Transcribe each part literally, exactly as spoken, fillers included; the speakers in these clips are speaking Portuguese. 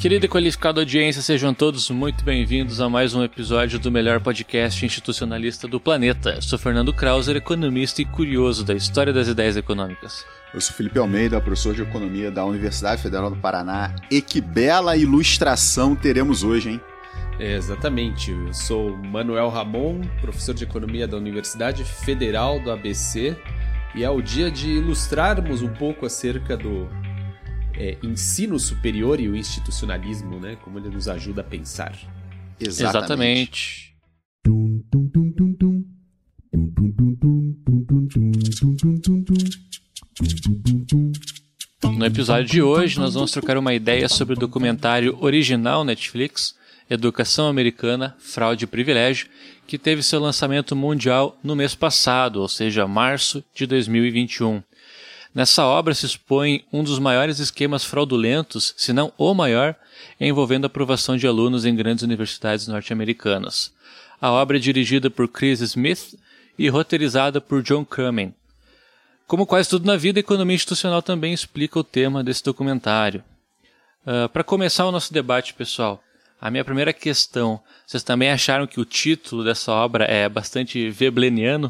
Querida e qualificada audiência, sejam todos muito bem-vindos a mais um episódio do melhor podcast institucionalista do planeta. Eu sou Fernando Krauser, economista e curioso da história das ideias econômicas. Eu sou Felipe Almeida, professor de Economia da Universidade Federal do Paraná. E que bela ilustração teremos hoje, hein? É, exatamente. Eu sou Manuel Ramon, professor de Economia da Universidade Federal do A B C. E é o dia de ilustrarmos um pouco acerca do é, ensino superior e o institucionalismo, né? Como ele nos ajuda a pensar. Exatamente. Exatamente. No episódio de hoje, nós vamos trocar uma ideia sobre o documentário original Netflix, Educação Americana, Fraude e Privilégio, que teve seu lançamento mundial no mês passado, ou seja, março de dois mil e vinte e um. Nessa obra se expõe um dos maiores esquemas fraudulentos, se não o maior, envolvendo a aprovação de alunos em grandes universidades norte-americanas. A obra é dirigida por Chris Smith e roteirizada por John Kamen. Como quase tudo na vida, a economia institucional também explica o tema desse documentário. Uh, Para começar o nosso debate, pessoal, a minha primeira questão, vocês também acharam que o título dessa obra é bastante vebleniano?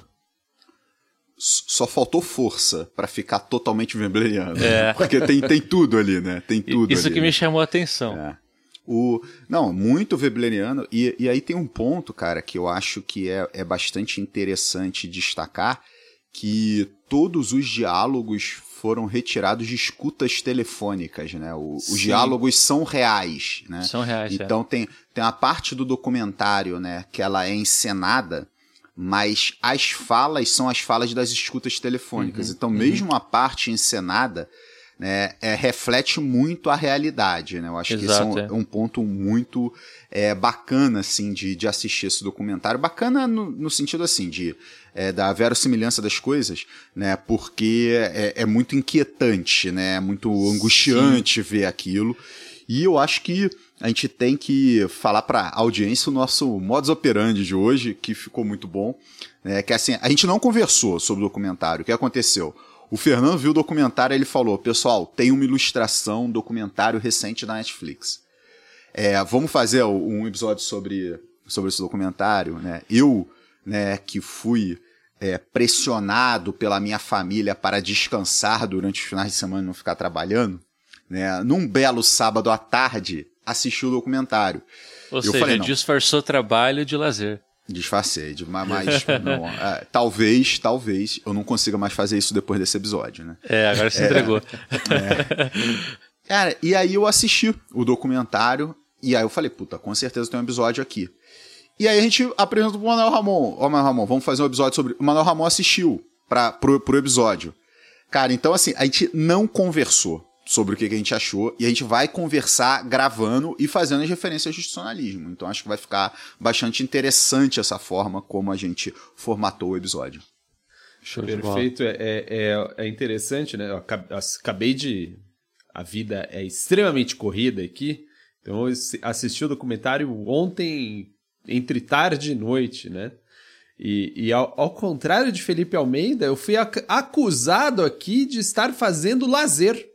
Só faltou força para ficar totalmente webleniano. É. Porque tem, tem tudo ali, né? Tem tudo Isso ali, que né? me chamou a atenção. É. O, não, muito webleniano. E, e aí tem um ponto, cara, que eu acho que é, é bastante interessante destacar, que todos os diálogos foram retirados de escutas telefônicas, né? O, os diálogos são reais, né? São reais, Então é. tem, tem uma parte do documentário, né, que ela é encenada, mas as falas são as falas das escutas telefônicas. Uhum, então uhum. mesmo a parte encenada, né, é, reflete muito a realidade, né? Eu acho Exato, que esse é um, é um ponto muito é, bacana, assim, de, de assistir esse documentário. Bacana no, no sentido, assim, de, é, da verossimilhança das coisas, né? Porque é, é muito inquietante, né? É muito angustiante Sim. ver aquilo. E eu acho que a gente tem que falar para a audiência o nosso modus operandi de hoje, que ficou muito bom, né? Que assim, a gente não conversou sobre o documentário. O que aconteceu? O Fernando viu o documentário e ele falou: pessoal, tem uma ilustração, um documentário recente da Netflix. É, vamos fazer um episódio sobre, sobre esse documentário, né? Eu, né, que fui é, pressionado pela minha família para descansar durante os finais de semana e não ficar trabalhando, né? Num belo sábado à tarde, assisti o documentário. Ou eu seja, falei, não, disfarçou trabalho de lazer. Disfarcei, de, mas não, é, talvez, talvez eu não consiga mais fazer isso depois desse episódio, né? É, agora se entregou. É. Cara, e aí eu assisti o documentário e aí eu falei, puta, com certeza tem um episódio aqui. E aí a gente apresentou pro Manuel Ramon, ó, Manuel Ramon, vamos fazer um episódio sobre... O Manuel Ramon assistiu pra, pro, pro episódio. Cara, então assim, a gente não conversou sobre o que a gente achou, e a gente vai conversar gravando e fazendo as referências ao institucionalismo. Então acho que vai ficar bastante interessante essa forma como a gente formatou o episódio. Show Perfeito, é, é, é interessante, né? Eu acabei de... A vida é extremamente corrida aqui, então eu assisti o documentário ontem, entre tarde e noite, né? E, e ao, ao contrário de Felipe Almeida, eu fui ac- acusado aqui de estar fazendo lazer.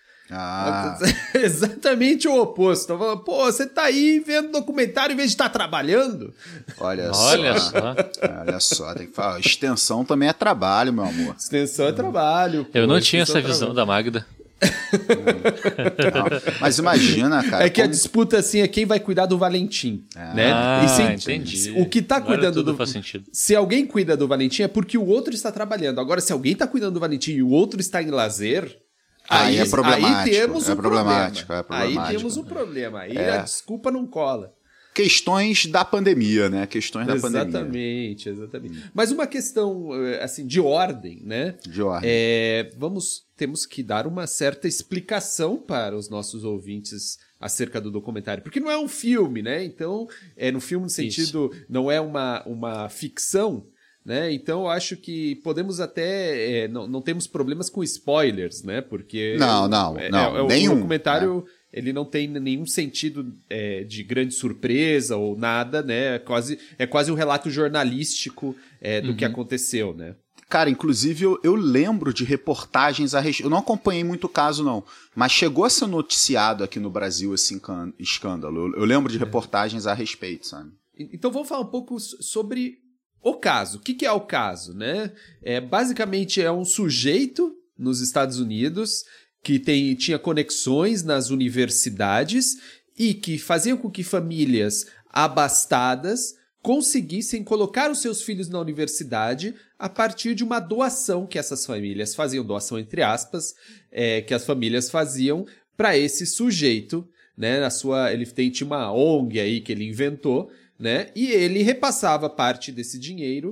Ah. Exatamente o oposto. Tô falando, pô, você tá aí vendo documentário em vez de estar trabalhando? Olha, Olha só. só. Olha só, tem que falar. Extensão também é trabalho, meu amor. Extensão é trabalho. Pô, Eu não tinha essa é visão da Magda. Não, mas imagina, cara. É que como... a disputa assim é quem vai cuidar do Valentim, ah, né? Ah, e se, entendi. O que tá Agora cuidando tudo do faz sentido. Se alguém cuida do Valentim é porque o outro está trabalhando. Agora, se alguém tá cuidando do Valentim e o outro está em lazer, Aí, aí é problemático. Aí temos um é problemático, problema. É problemático. Aí temos um problema. Aí é. a desculpa não cola. Questões da pandemia, né? Questões da exatamente, pandemia. Exatamente, exatamente. Mas uma questão, assim, de ordem, né? De ordem. É, vamos, temos que dar uma certa explicação para os nossos ouvintes acerca do documentário. Porque não é um filme, né? Então, é no filme no sentido, Isso. não é uma, uma ficção, né? Então, eu acho que podemos até... É, não, não temos problemas com spoilers, né? Porque... Não, não, é, não. É, é, nenhum. O documentário... Né? Ele não tem nenhum sentido é, de grande surpresa ou nada, né? É quase, é quase um relato jornalístico é, do uhum. que aconteceu, né? Cara, inclusive eu, eu lembro de reportagens a respeito. Eu não acompanhei muito o caso, não. Mas chegou a ser noticiado aqui no Brasil esse escândalo. Eu, eu lembro de reportagens a respeito, sabe? Então vamos falar um pouco sobre o caso. O que, que é o caso, né? É, basicamente é um sujeito nos Estados Unidos que tem, tinha conexões nas universidades e que faziam com que famílias abastadas conseguissem colocar os seus filhos na universidade a partir de uma doação que essas famílias faziam, doação entre aspas, é, que as famílias faziam para esse sujeito, né? Na sua, ele tem, tinha uma O N G aí que ele inventou, né? E ele repassava parte desse dinheiro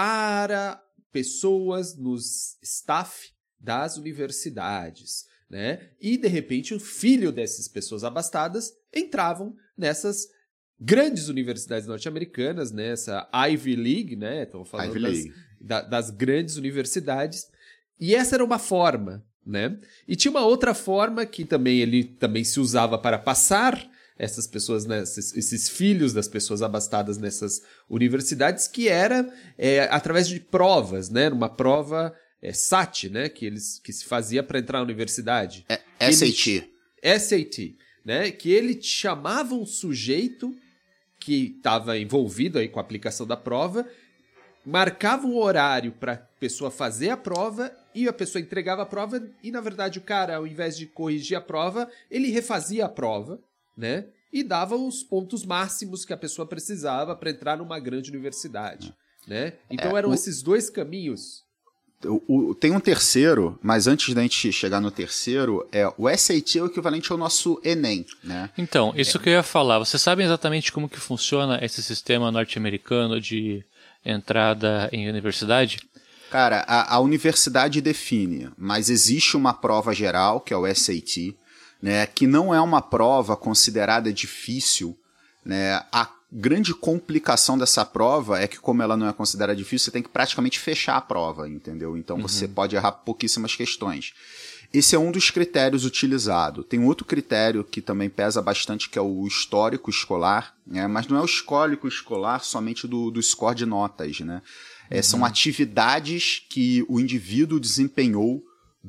para pessoas nos staff das universidades, né? E, de repente, o filho dessas pessoas abastadas entravam nessas grandes universidades norte-americanas, né? Essa Ivy League, né? Estamos falando Ivy das, League. Da, das grandes universidades. E essa era uma forma, né? E tinha uma outra forma que também ele também se usava para passar essas pessoas, né, esses, esses filhos das pessoas abastadas nessas universidades, que era é, através de provas, né? Uma prova é, S A T, né? Que, eles, que se fazia para entrar na universidade. É, S A T. S A T, né? Que ele chamava um sujeito que estava envolvido aí com a aplicação da prova, marcava um horário para a pessoa fazer a prova e a pessoa entregava a prova e, na verdade, o cara, ao invés de corrigir a prova, ele refazia a prova, né? E dava os pontos máximos que a pessoa precisava para entrar numa grande universidade, né? Então é, eram o... esses dois caminhos. O, o, tem um terceiro, mas antes da gente chegar no terceiro, é, o S A T é o equivalente ao nosso Enem, né? Então, isso é. que eu ia falar. Vocês sabem exatamente como que funciona esse sistema norte-americano de entrada em universidade? Cara, a, a universidade define, mas existe uma prova geral, que é o S A T, né, que não é uma prova considerada difícil, né? A grande complicação dessa prova é que, como ela não é considerada difícil, você tem que praticamente fechar a prova, entendeu? Então, uhum. você pode errar pouquíssimas questões. Esse é um dos critérios utilizados. Tem outro critério que também pesa bastante, que é o histórico escolar, né? Mas não é o histórico escolar somente do, do score de notas, né? É, uhum. São atividades que o indivíduo desempenhou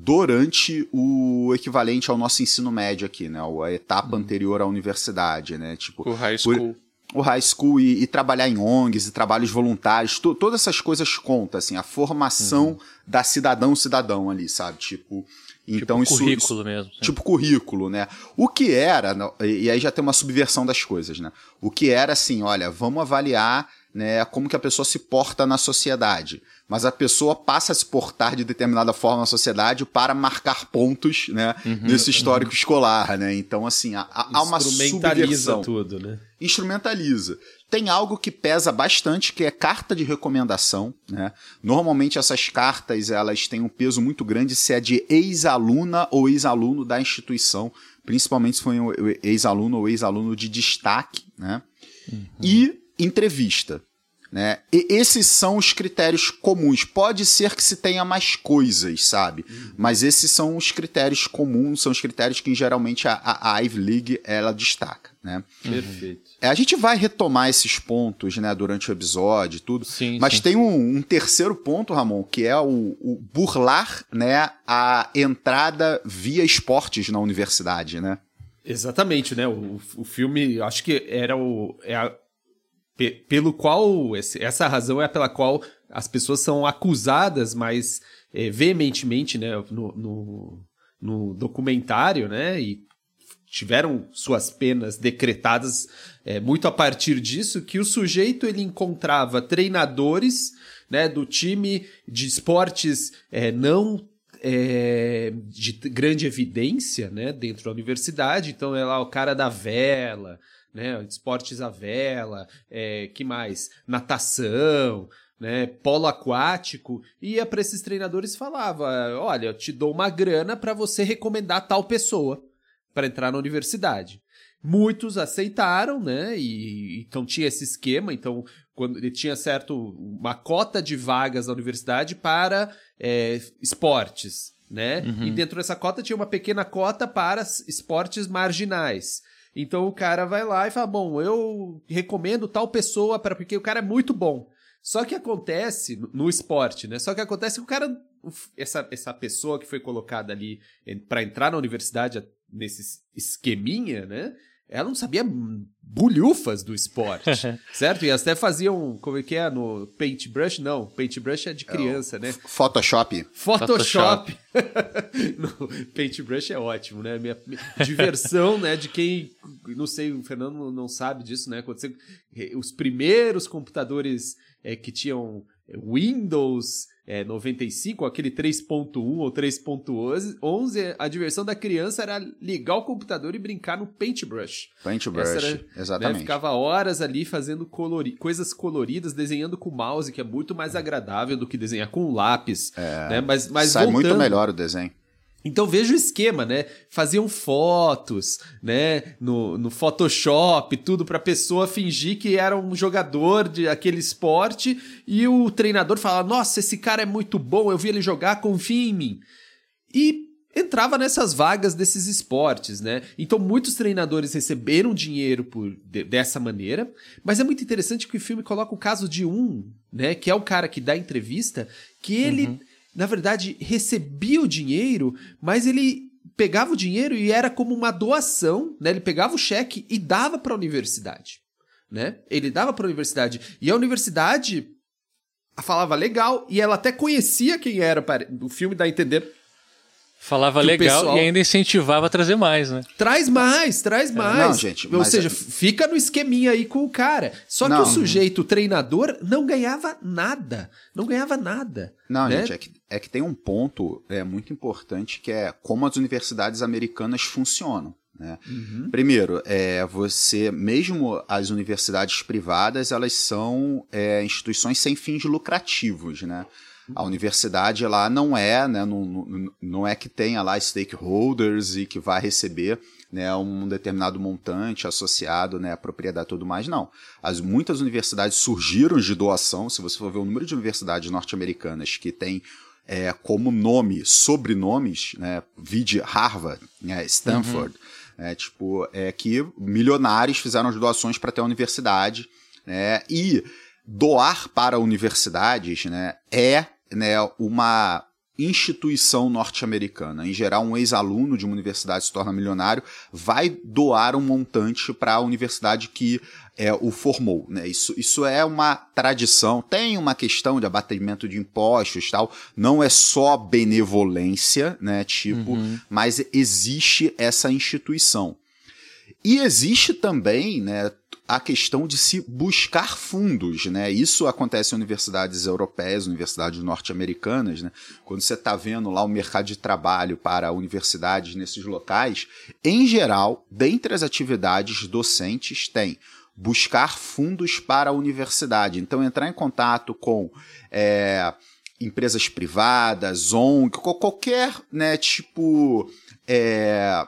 durante o equivalente ao nosso ensino médio aqui, né? A etapa uhum. anterior à universidade, né? Tipo, o high school. Por, o high school e, e trabalhar em O N Gs e trabalhos voluntários, to, todas essas coisas contam, assim, a formação uhum. da cidadão-cidadão ali, sabe? Tipo, então tipo isso, currículo isso, mesmo. Sim. Tipo currículo, né? O que era, e aí já tem uma subversão das coisas, né? O que era assim, olha, vamos avaliar, né, como que a pessoa se porta na sociedade. Mas a pessoa passa a se portar de determinada forma na sociedade para marcar pontos, né, uhum, nesse histórico uhum. escolar, né? Então, assim, há, há uma subversão. Tudo, né? Instrumentaliza. Tem algo que pesa bastante, que é carta de recomendação, né? Normalmente essas cartas, elas têm um peso muito grande se é de ex-aluna ou ex-aluno da instituição, principalmente se foi um ex-aluno ou ex-aluno de destaque, né? Uhum. E entrevista. Né? E esses são os critérios comuns. Pode ser que se tenha mais coisas, sabe? Uhum. Mas esses são os critérios comuns, são os critérios que geralmente a, a Ivy League ela destaca, né? Perfeito. É, a gente vai retomar esses pontos, né, durante o episódio e tudo, sim, mas sim. tem um, um terceiro ponto, Ramon, que é o, o burlar, né, a entrada via esportes na universidade, né? Exatamente, né? O, o filme, acho que era o... É a... pelo qual, essa razão é pela qual as pessoas são acusadas mais é, veementemente, né, no, no, no documentário, né, e tiveram suas penas decretadas é, muito a partir disso, que o sujeito ele encontrava treinadores, né, do time de esportes é, não é, de grande evidência, né, dentro da universidade. Então é lá o cara da vela, né, esportes à vela, é, que mais? Natação, né, polo aquático, ia para esses treinadores e falava, olha, eu te dou uma grana para você recomendar tal pessoa para entrar na universidade. Muitos aceitaram, né, e então tinha esse esquema, então quando ele tinha certo uma cota de vagas na universidade para é, esportes, né, uhum. e dentro dessa cota tinha uma pequena cota para esportes marginais. Então o cara vai lá e fala, bom, eu recomendo tal pessoa para porque o cara é muito bom. Só que acontece no, no esporte, né? Só que acontece que o cara, essa, essa pessoa que foi colocada ali para entrar na universidade nesse esqueminha, né? Ela não sabia bulhufas do esporte, certo? E elas até faziam, como é que é, no Paintbrush? Não, Paintbrush é de criança, é, né? Photoshop. Photoshop. No, Paintbrush é ótimo, né? Minha, minha diversão, né? De quem, não sei, o Fernando não sabe disso, né? Aconteceu, os primeiros computadores é, que tinham Windows é, noventa e cinco, aquele três ponto um ou três ponto onze, a diversão da criança era ligar o computador e brincar no Paintbrush. Paintbrush, era, exatamente. Né, ficava horas ali fazendo colori- coisas coloridas, desenhando com o mouse, que é muito mais agradável do que desenhar com lápis. É, né? mas, mas sai voltando, muito melhor o desenho. Então veja o esquema, né? Faziam fotos, né? No, no Photoshop, tudo pra pessoa fingir que era um jogador de aquele esporte e o treinador falava, nossa, esse cara é muito bom, eu vi ele jogar, confia em mim. E entrava nessas vagas desses esportes, né? Então muitos treinadores receberam dinheiro por, de, dessa maneira, mas é muito interessante que o filme coloca o caso de um, né? Que é o cara que dá entrevista, que ele... Uhum. Na verdade, recebia o dinheiro, mas ele pegava o dinheiro e era como uma doação, né? Ele pegava o cheque e dava para a universidade, né? Ele dava para a universidade. E a universidade falava legal, e ela até conhecia quem era. O filme dá a entender... Falava legal pessoal... e ainda incentivava a trazer mais, né? Traz mais, traz mais. Não, gente, Ou mas... seja, fica no esqueminha aí com o cara. Só não. que o sujeito, o treinador, não ganhava nada. Não ganhava nada. Não, né? gente, é que, é que tem um ponto é, muito importante que é como as universidades americanas funcionam. Né? Uhum. Primeiro, é, você, mesmo as universidades privadas, elas são é, instituições sem fins lucrativos, né? A universidade lá não é, né, não, não é que tenha lá stakeholders e que vai receber, né, um determinado montante associado, né, à propriedade e tudo mais, não. As, muitas universidades surgiram de doação. Se você for ver o número de universidades norte-americanas que tem é, como nome, sobrenomes, né, vide Harvard, né, Stanford, uhum. é, tipo, é que milionários fizeram as doações para ter a universidade, né, e doar para universidades, né, é né, uma instituição norte-americana. Em geral, um ex-aluno de uma universidade se torna milionário, vai doar um montante para a universidade que é, o formou. Né? Isso, isso é uma tradição. Tem uma questão de abatimento de impostos, tal. Não é só benevolência, né, tipo, uhum. mas existe essa instituição. E existe também, né, a questão de se buscar fundos, né? Isso acontece em universidades europeias, universidades norte-americanas, né? Quando você está vendo lá o mercado de trabalho para universidades nesses locais, em geral, dentre as atividades docentes, tem buscar fundos para a universidade. Então, entrar em contato com é, empresas privadas, O N G, qualquer, né, tipo... É,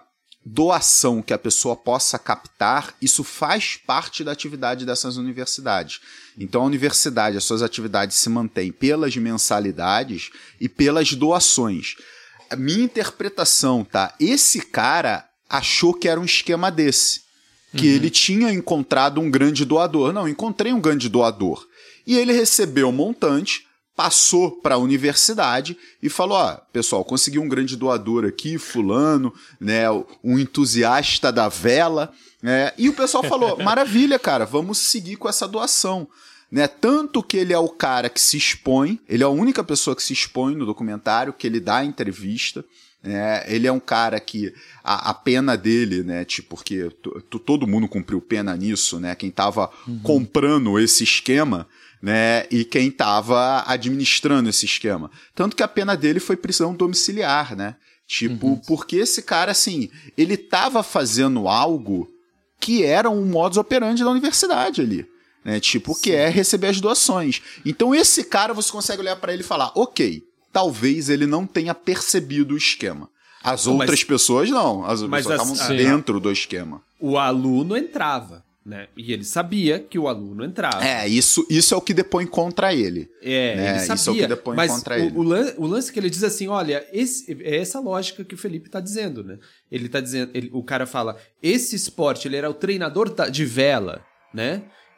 doação que a pessoa possa captar, isso faz parte da atividade dessas universidades. Então a universidade, as suas atividades se mantêm pelas mensalidades e pelas doações. A minha interpretação, tá? Esse cara achou que era um esquema desse, que uhum. ele tinha encontrado um grande doador. Não, encontrei um grande doador. E ele recebeu um montante, passou para a universidade e falou, ó, pessoal, consegui um grande doador aqui, fulano, né, um entusiasta da vela, né, e o pessoal falou, maravilha, cara, vamos seguir com essa doação. Né, tanto que ele é o cara que se expõe, ele é a única pessoa que se expõe no documentário, que ele dá a entrevista, né, ele é um cara que a, a pena dele, né, tipo, porque t- t- todo mundo cumpriu pena nisso, né, quem estava uhum. comprando esse esquema, né, e quem estava administrando esse esquema. Tanto que a pena dele foi prisão domiciliar, né? Tipo, uhum. porque esse cara, assim, ele estava fazendo algo que era um modus operandi da universidade ali, né? Tipo, Sim. que é receber as doações. Então esse cara, você consegue olhar para ele e falar, ok, talvez ele não tenha percebido o esquema. As não, outras mas, pessoas não, as pessoas estavam as, dentro do esquema. O aluno entrava. Né? E ele sabia que o aluno entrava. É, isso, isso é o que depõe contra ele. É, né? ele sabia. Isso é o que depõe mas contra o, ele. O lance, o lance que ele diz assim, olha, esse, é essa lógica que o Felipe está dizendo, né? Ele tá dizendo, ele, o cara fala, esse esporte, ele era o treinador de vela, né?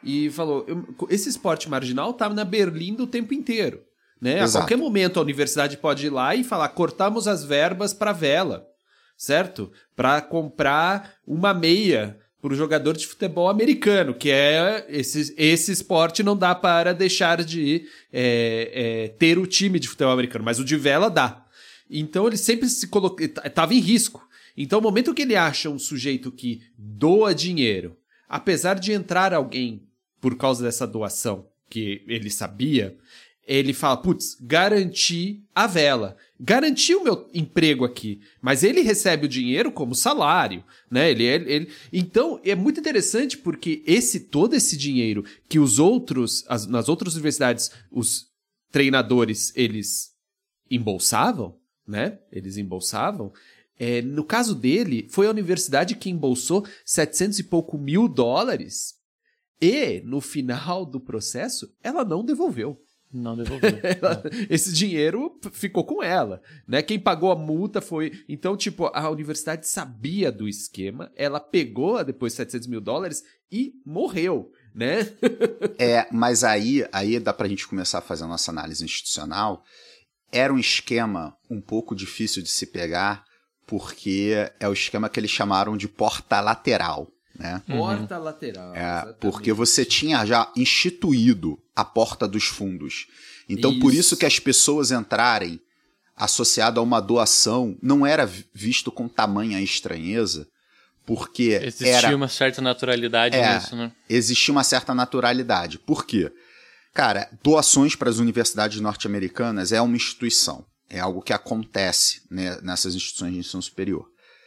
e falou, esse esporte marginal tá na Berlinda o tempo inteiro. Né? A Exato. qualquer momento a universidade pode ir lá e falar, cortamos as verbas para vela, certo? Para comprar uma meia para o jogador de futebol americano, que é esse, esse esporte não dá para deixar de é, é, ter o time de futebol americano, mas o de vela dá. Então ele sempre se colocou, estava em risco. Então no momento que ele acha um sujeito que doa dinheiro, apesar de entrar alguém por causa dessa doação que ele sabia, ele fala, putz, garanti a vela, garanti o meu emprego aqui, mas ele recebe o dinheiro como salário, né? Ele, ele, ele... Então, é muito interessante porque esse todo esse dinheiro que os outros, as, nas outras universidades, os treinadores, eles embolsavam, né? Eles embolsavam. É, no caso dele, foi a universidade que embolsou setecentos e pouco mil dólares e, no final do processo, ela não devolveu. Não devolveu. ela, esse dinheiro ficou com ela, né? Quem pagou a multa foi... Então, tipo, a universidade sabia do esquema, ela pegou depois setecentos mil dólares e morreu, né? É, mas aí, aí dá pra gente começar a fazer a nossa análise institucional. Era um esquema um pouco difícil de se pegar, porque é o esquema que eles chamaram de porta lateral. Né? Porta uhum. lateral. É, porque você tinha já instituído a porta dos fundos. Então, isso. Por isso que as pessoas entrarem associado a uma doação não era visto com tamanha estranheza, porque existia era, uma certa naturalidade é, nisso, né? Existia uma certa naturalidade. Por quê? Cara, doações para as universidades norte-americanas é uma instituição. É algo que acontece, né, nessas instituições de ensino superior.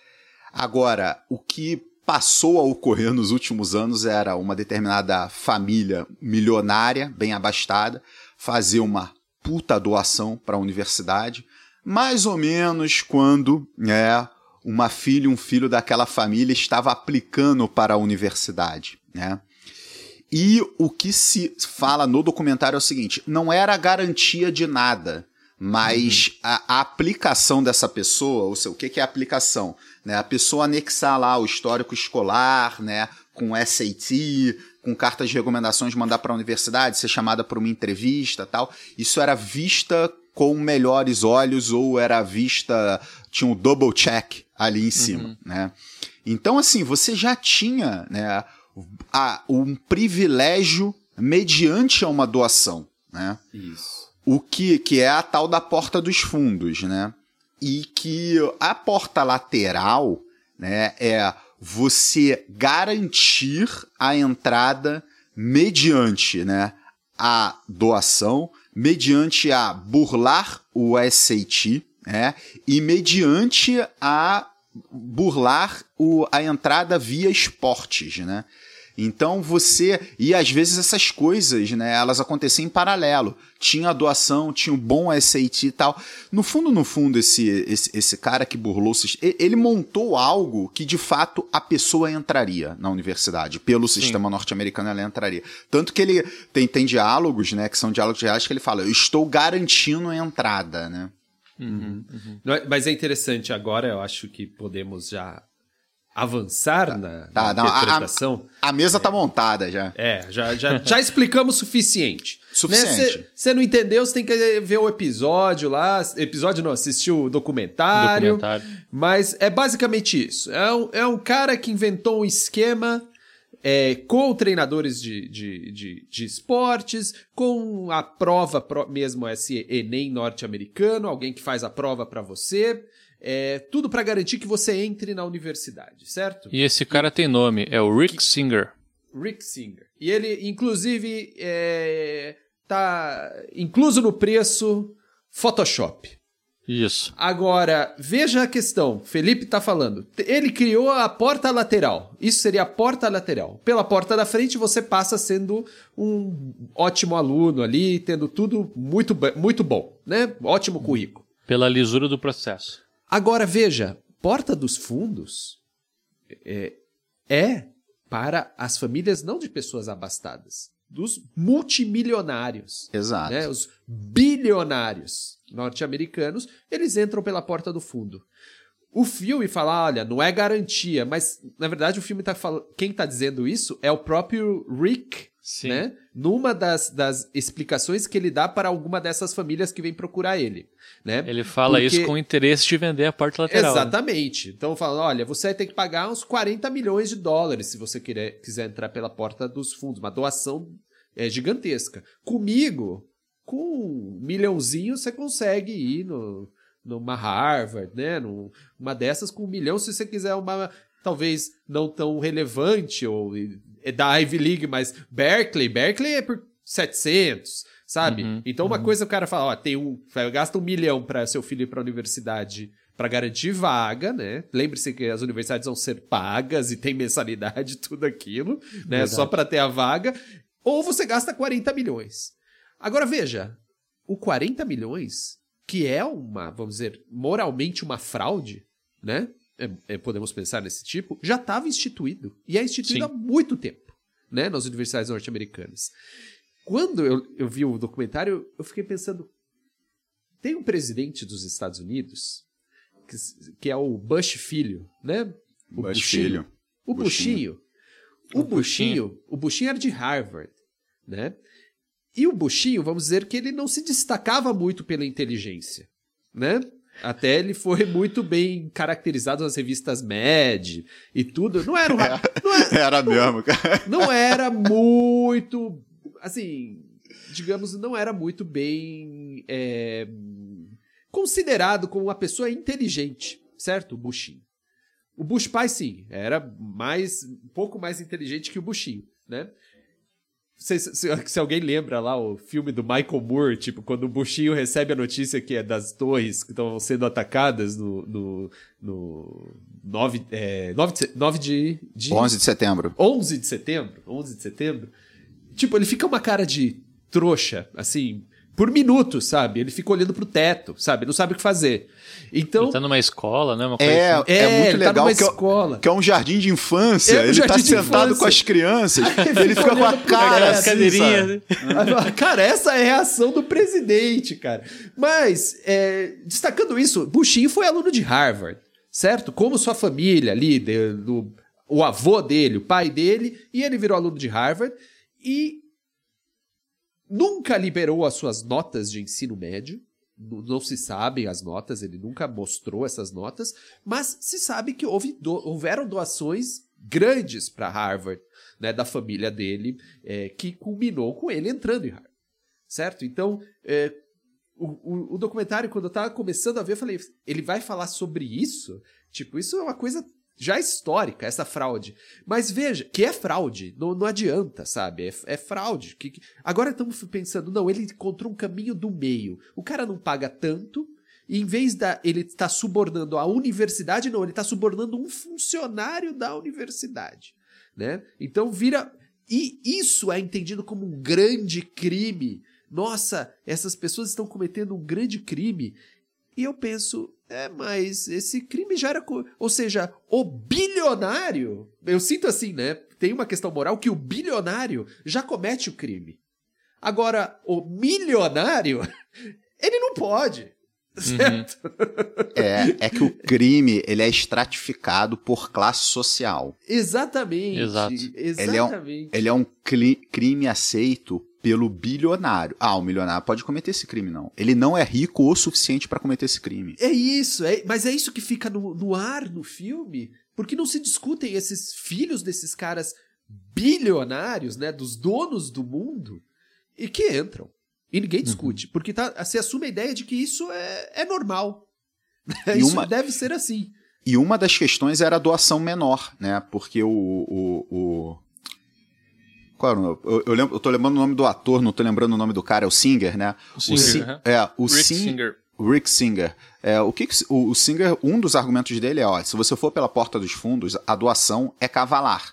Agora, o que passou a ocorrer nos últimos anos era uma determinada família milionária, bem abastada, fazer uma puta doação para a universidade, mais ou menos quando né, uma filha e um filho daquela família estava aplicando para a universidade. Né? E o que se fala no documentário é o seguinte, não era garantia de nada, mas uhum. a, a aplicação dessa pessoa, ou seja, o que, que é a aplicação? Né? A pessoa anexar lá o histórico escolar, né? Com S A T, com cartas de recomendações, mandar para a universidade, ser chamada para uma entrevista e tal. Isso era vista com melhores olhos ou era vista, tinha um double check ali em cima. Uhum. Né? Então, assim, você já tinha né, a, um privilégio mediante a uma doação. Né? Isso. O que, que é a tal da porta dos fundos, né? E que a porta lateral, né, é você garantir a entrada mediante, né, a doação, mediante a burlar o S A T, né, e mediante a burlar o, a entrada via esportes, né? Então você... E às vezes essas coisas, né, elas aconteciam em paralelo. Tinha a doação, tinha um bom S A T e tal. No fundo, no fundo, esse, esse, esse cara que burlou... Ele montou algo que, de fato, a pessoa entraria na universidade. Pelo Sim. sistema norte-americano, ela entraria. Tanto que ele tem, tem diálogos, né, que são diálogos reais, que ele fala, eu estou garantindo a entrada, né? Uhum, uhum. Mas é interessante, agora eu acho que podemos já... avançar tá, na, tá, na não, interpretação. A, a mesa é, tá montada já. É, já, já, já explicamos o suficiente. Suficiente. Você né? não entendeu, você tem que ver o episódio lá. Episódio não, assistiu o documentário. documentário. Mas é basicamente isso. É um, é um cara que inventou um esquema é, com treinadores de, de, de, de esportes, com a prova pro, mesmo esse Enem norte-americano, alguém que faz a prova para você. É, tudo para garantir que você entre na universidade, certo? E esse cara e, tem nome, é o Rick Singer. Rick Singer. E ele, inclusive, é, tá incluso no preço Photoshop. Isso. Agora, veja a questão. Felipe tá falando. Ele criou a porta lateral. Isso seria a porta lateral. Pela porta da frente, você passa sendo um ótimo aluno ali, tendo tudo muito, muito bom, né? Ótimo currículo. Pela lisura do processo. Agora, veja, porta dos fundos é, é para as famílias não de pessoas abastadas, dos multimilionários. Exato. Né? Os bilionários norte-americanos, eles entram pela porta do fundo. O filme fala, olha, não é garantia, mas, na verdade, o filme tá falando... Quem está dizendo isso é o próprio Rick Sim. Né? Numa das, das explicações que ele dá para alguma dessas famílias que vem procurar ele. Né? Ele fala Porque... isso com o interesse de vender a porta lateral. Exatamente. Né? Então fala, olha, você vai ter que pagar uns quarenta milhões de dólares se você querer, quiser entrar pela porta dos fundos. Uma doação é, gigantesca. Comigo, com um milhãozinho, você consegue ir no, numa Harvard, né? Numa dessas com um milhão, se você quiser uma... talvez não tão relevante, ou é da Ivy League, mas Berkeley, Berkeley é por setecentos, sabe? Uhum, então uma uhum. coisa o cara fala, ó, tem um, gasta um milhão para seu filho ir para a universidade para garantir vaga, né? Lembre-se que as universidades vão ser pagas e tem mensalidade, tudo aquilo, né? Verdade. Só para ter a vaga. Ou você gasta quarenta milhões. Agora veja, o quarenta milhões, que é uma, vamos dizer, moralmente uma fraude, né? É, é, podemos pensar nesse tipo, já estava instituído. E é instituído Sim. há muito tempo, né, nas universidades norte-americanas. Quando eu, eu vi o documentário, eu fiquei pensando, tem um presidente dos Estados Unidos, que, que é o Bush Filho, né? O Bush Bushinho. Filho. O Bushinho. O Bushinho, o Bushinho era de Harvard, né? E o Bushinho, vamos dizer que ele não se destacava muito pela inteligência, né? Até ele foi muito bem caracterizado nas revistas Mad e tudo. Não era... Um, não era, era não, mesmo, cara. Não era muito... Assim, digamos, não era muito bem é, considerado como uma pessoa inteligente, certo? O Bushinho. O Bush pai, sim, era mais, um pouco mais inteligente que o Bushinho, né? Se, se, se alguém lembra lá o filme do Michael Moore, tipo, quando o Bushinho recebe a notícia que é das torres que estão sendo atacadas no, no, no nove, é, nove de, de... onze de setembro. onze de setembro. onze de setembro. Tipo, ele fica uma cara de trouxa, assim, por minutos, sabe? Ele fica olhando pro teto, sabe? Não sabe o que fazer. Então, ele tá numa escola, né? Uma coisa é, assim. é, é muito ele legal tá numa que, escola. É, que é um jardim de infância. É um ele tá sentado infância. com as crianças. ele fica com a cara assim, cadeirinha, né? Cara, essa é a reação do presidente, cara. Mas, é, destacando isso, Bushinho foi aluno de Harvard, certo? Como sua família ali, de, do, o avô dele, o pai dele, e ele virou aluno de Harvard e nunca liberou as suas notas de ensino médio. Não se sabem as notas, ele nunca mostrou essas notas, mas se sabe que houve do, houveram doações grandes para Harvard, né, da família dele, é, que culminou com ele entrando em Harvard, certo? Então, é, o, o, o documentário, quando eu estava começando a ver, eu falei, ele vai falar sobre isso? Tipo, isso é uma coisa já histórica, essa fraude. Mas veja, que é fraude, não, não adianta, sabe? É, é fraude. Que, que... Agora estamos pensando, não, ele encontrou um caminho do meio. O cara não paga tanto, e em vez da ele estar tá subornando a universidade, não, ele está subornando um funcionário da universidade, né? Então vira... E isso é entendido como um grande crime. Nossa, essas pessoas estão cometendo um grande crime. E eu penso, é, mas esse crime já era... Co... Ou seja, o bilionário... Eu sinto assim, né? Tem uma questão moral que o bilionário já comete o crime. Agora, o milionário, ele não pode. Certo? Uhum. É, é que o crime, ele é estratificado por classe social. Exatamente. Exato. Exatamente. Ele é um, ele é um cli- crime aceito pelo bilionário. Ah, o milionário pode cometer esse crime, não. Ele não é rico o suficiente para cometer esse crime. É isso, é, mas é isso que fica no, no ar no filme, porque não se discutem esses filhos desses caras bilionários, né, dos donos do mundo, e que entram. E ninguém discute, uhum. porque tá, se assume a ideia de que isso é, é normal. Isso uma... deve ser assim. E uma das questões era a doação menor, né, porque o... o, o... Qual era o nome? Eu, eu, lembro, eu tô lembrando o nome do ator, não tô lembrando o nome do cara, é o Singer, né? O Singer. O, Sin- uhum. é, o Rick Sin- Singer. Rick Singer. É, o, que que, o, o Singer, um dos argumentos dele é, ó, se você for pela porta dos fundos, a doação é cavalar.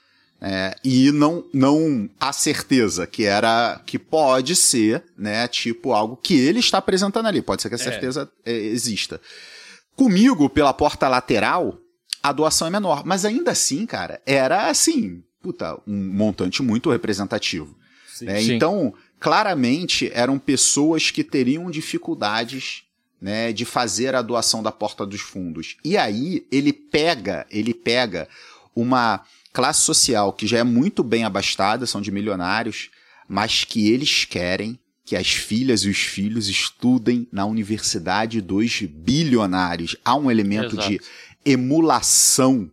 É, e não, não há certeza que era, que pode ser, né, tipo algo que ele está apresentando ali. Pode ser que a certeza é. É, exista. Comigo, pela porta lateral, a doação é menor. Mas ainda assim, cara, era assim... Puta, um montante muito representativo. Sim, né? Sim. Então, claramente, eram pessoas que teriam dificuldades, né, de fazer a doação da porta dos fundos. E aí, ele pega, ele pega uma classe social que já é muito bem abastada, são de milionários, mas que eles querem que as filhas e os filhos estudem na universidade dos bilionários. Há um elemento Exato. de emulação,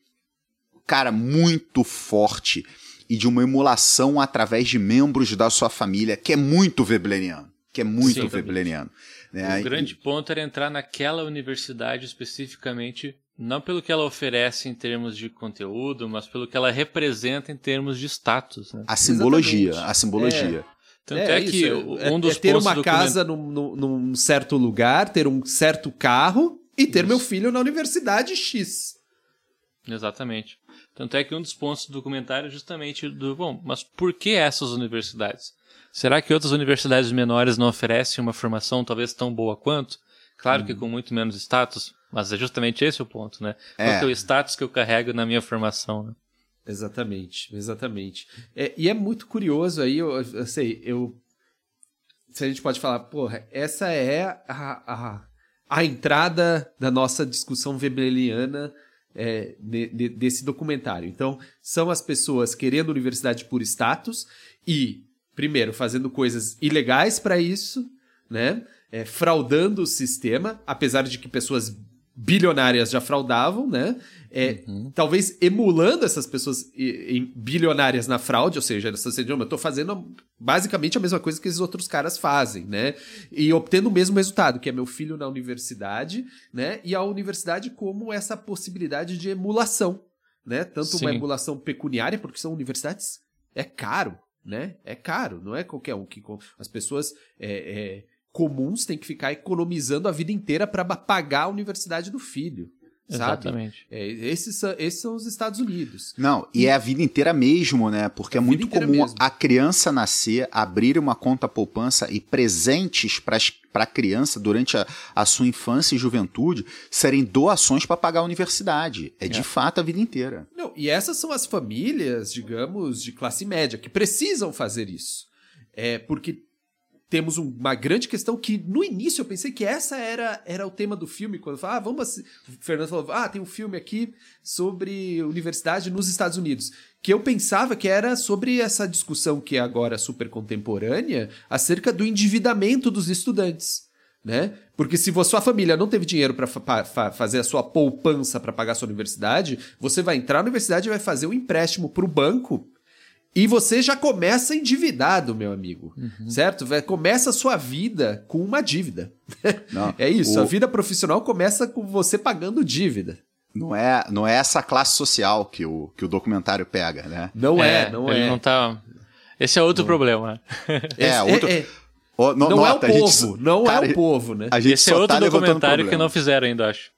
cara, muito forte, e de uma emulação através de membros da sua família, que é muito webleriano, que é muito Sim, webleriano. Né? O grande ponto era entrar naquela universidade especificamente, não pelo que ela oferece em termos de conteúdo, mas pelo que ela representa em termos de status. Né? A simbologia, Exatamente. a simbologia. É. Tanto é, é que é, um dos é ter pontos uma do casa num, num, num certo lugar, ter um certo carro e ter Isso. meu filho na universidade X. Exatamente. Tanto é que um dos pontos do documentário é justamente do, bom, mas por que essas universidades? Será que outras universidades menores não oferecem uma formação talvez tão boa quanto? Claro hum. que com muito menos status, mas é justamente esse o ponto, né? É. Qual que é o status que eu carrego na minha formação, né? Exatamente, exatamente. É, e é muito curioso aí, eu, eu sei, eu... Se a gente pode falar, porra, essa é a, a, a entrada da nossa discussão webleriana é, de, de, desse documentário. Então, são as pessoas querendo universidade por status e, primeiro, fazendo coisas ilegais para isso, né? É, fraudando o sistema, apesar de que pessoas bilionárias já fraudavam, né? É, uhum. Talvez emulando essas pessoas em bilionárias na fraude, ou seja, essa, eu estou fazendo basicamente a mesma coisa que esses outros caras fazem, né? E obtendo o mesmo resultado, que é meu filho na universidade, né? E a universidade como essa possibilidade de emulação, né? Tanto Sim. uma emulação pecuniária, porque são universidades, é caro, né? É caro, não é qualquer um que... As pessoas... É, é, comuns têm que ficar economizando a vida inteira para pagar a universidade do filho, sabe? Exatamente. É, esses, esses são os Estados Unidos. Não, e, e é a vida inteira mesmo, né? Porque é muito comum mesmo. a criança nascer, abrir uma conta poupança e presentes para a criança durante a, a sua infância e juventude serem doações para pagar a universidade. É, é de fato a vida inteira. Não, e essas são as famílias, digamos, de classe média, que precisam fazer isso. É porque temos uma grande questão que, no início, eu pensei que essa era, era o tema do filme. Quando eu falava, ah, vamos... O Fernando falou, ah, tem um filme aqui sobre universidade nos Estados Unidos. Que eu pensava que era sobre essa discussão que é agora super contemporânea acerca do endividamento dos estudantes, né? Porque se a sua família não teve dinheiro para fa- fa- fazer a sua poupança para pagar a sua universidade, você vai entrar na universidade e vai fazer um empréstimo para o banco. E você já começa endividado, meu amigo, uhum. certo? Começa a sua vida com uma dívida. Não, é isso, o... a vida profissional começa com você pagando dívida. Não é, não é essa classe social que o, que o documentário pega, né? Não é, é não ele é. Não tá... Esse é outro não. problema. É, é outro... É, é. Oh, no, não nota, é o povo, gente... não Cara, é o povo, né? A gente Esse é outro tá documentário que não fizeram ainda, acho.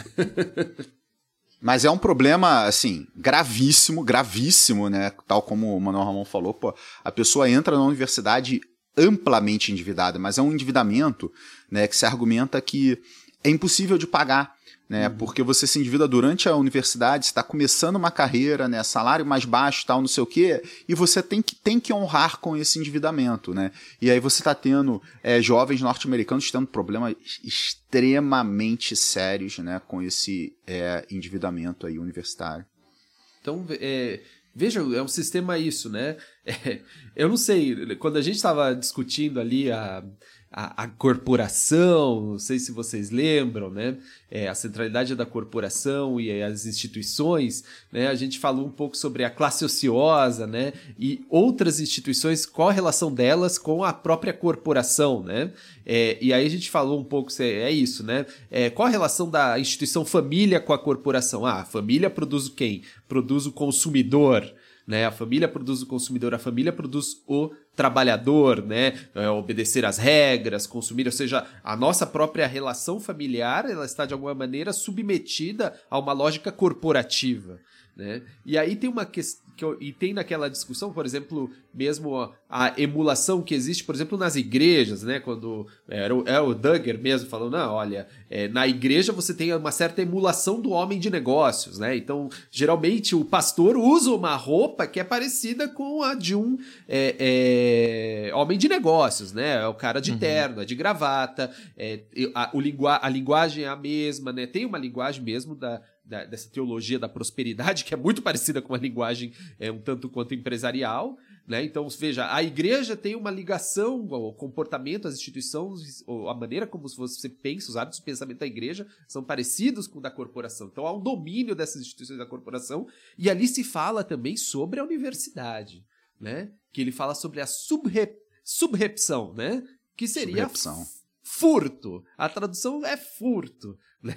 Mas é um problema, assim, gravíssimo, gravíssimo, né? Tal como o Manuel Ramon falou, pô, a pessoa entra na universidade amplamente endividada, mas é um endividamento, né, que se argumenta que é impossível de pagar, né? Uhum. Porque você se endivida durante a universidade, está começando uma carreira, né? Salário mais baixo, tal, não sei o quê, e você tem que, tem que honrar com esse endividamento, né? E aí você está tendo é, jovens norte-americanos tendo problemas extremamente sérios, né? Com esse é, endividamento aí universitário. Então, é, veja, é um sistema isso, né? É, eu não sei, quando a gente estava discutindo ali a... A, a corporação, não sei se vocês lembram, né? É, a centralidade da corporação e as instituições, né? A gente falou um pouco sobre a classe ociosa, né? E outras instituições, qual a relação delas com a própria corporação, né? É, e aí a gente falou um pouco, é isso, né? É, qual a relação da instituição família com a corporação? Ah, a família produz quem? Produz o consumidor, né? A família produz o consumidor, a família produz o trabalhador, né? É, obedecer às regras, consumir, ou seja, a nossa própria relação familiar, ela está de alguma maneira submetida a uma lógica corporativa, né? E aí tem uma questão, e tem naquela discussão, por exemplo, mesmo a, a emulação que existe, por exemplo, nas igrejas, né? Quando era o, é o Duggar mesmo falando, não, olha, é, na igreja você tem uma certa emulação do homem de negócios, né? Então, geralmente o pastor usa uma roupa que é parecida com a de um é, é, homem de negócios, né? É o cara de uhum. terno, é de gravata, é, a, o lingua, a linguagem é a mesma, né? Tem uma linguagem mesmo da da, dessa teologia da prosperidade, que é muito parecida com a linguagem é, um tanto quanto empresarial, né? Então, veja, a igreja tem uma ligação ao comportamento, às instituições, a maneira como você pensa, os hábitos de pensamento da igreja são parecidos com o da corporação. Então, há um domínio dessas instituições da corporação, e ali se fala também sobre a universidade, né? Que ele fala sobre a subrep, subrepção, né? Que seria Subrepção. furto. A tradução é furto, né?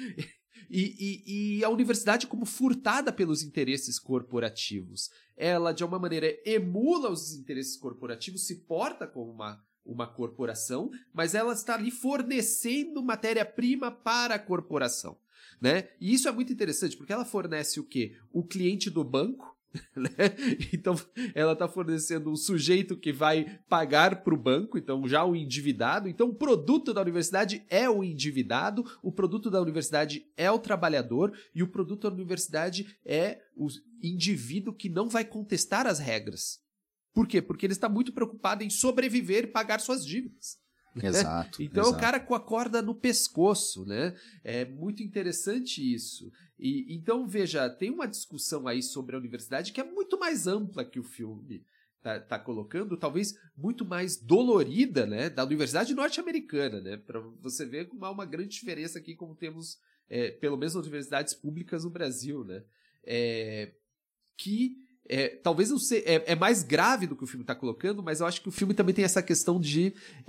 E, e, e a universidade como furtada pelos interesses corporativos. Ela, de alguma maneira, emula os interesses corporativos, se porta como uma, uma corporação, mas ela está ali fornecendo matéria-prima para a corporação, né? E isso é muito interessante, porque ela fornece o quê? O cliente do banco, né? Então ela está fornecendo um sujeito que vai pagar para o banco, então já o endividado. Então o produto da universidade é o endividado, o produto da universidade é o trabalhador, e o produto da universidade é o indivíduo que não vai contestar as regras. Por quê? Porque ele está muito preocupado em sobreviver e pagar suas dívidas. Exato. Então exato. é o cara com a corda no pescoço, né? É muito interessante isso. E, então, veja, tem uma discussão aí sobre a universidade que é muito mais ampla que o filme tá, tá colocando, talvez muito mais dolorida, né? Da universidade norte-americana, né? Para você ver como há uma grande diferença aqui, como temos, é, pelo menos, universidades públicas no Brasil, né? É, que É, talvez não seja, é, é mais grave do que o filme está colocando, mas eu acho que o filme também tem essa questão de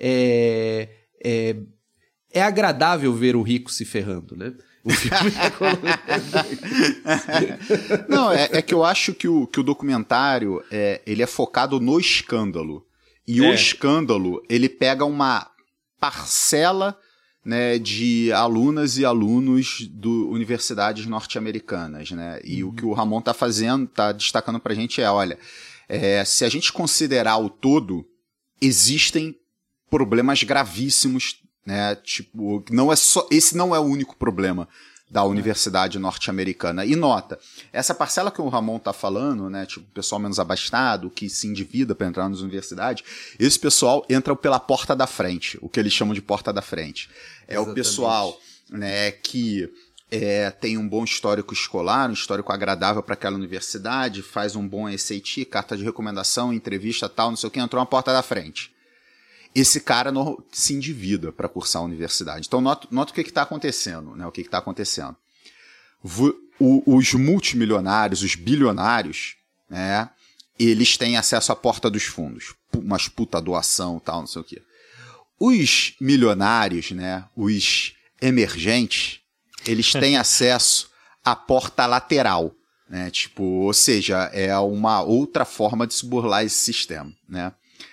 é, é, é agradável ver o rico se ferrando, né? O filme tá colocando isso. Não, é, é que eu acho que o, que o documentário é, ele é focado no escândalo. E É. o escândalo, ele pega uma parcela, né, de alunas e alunos de universidades norte-americanas, né? E uhum. o que o Ramon tá fazendo, tá destacando pra gente é, olha, é, se a gente considerar o todo, existem problemas gravíssimos, né? Tipo, não é só, esse não é o único problema da universidade norte-americana. E nota, essa parcela que o Ramon tá falando, né, tipo, pessoal menos abastado, que se endivida para entrar nas universidades, esse pessoal entra pela porta da frente, o que eles chamam de porta da frente. É Exatamente. O pessoal, né, que é, tem um bom histórico escolar, um histórico agradável para aquela universidade, faz um bom S A T, carta de recomendação, entrevista, tal, não sei o que, entrou na porta da frente. Esse cara no, se endivida para cursar a universidade. Então, nota, nota o que está acontecendo, né? O que está acontecendo. V, o, os multimilionários, os bilionários, né? Eles têm acesso à porta dos fundos. Umas puta doação, tal, não sei o quê. Os milionários, né? Os emergentes, eles têm acesso à porta lateral, né? Tipo, ou seja, é uma outra forma de se burlar esse sistema, né?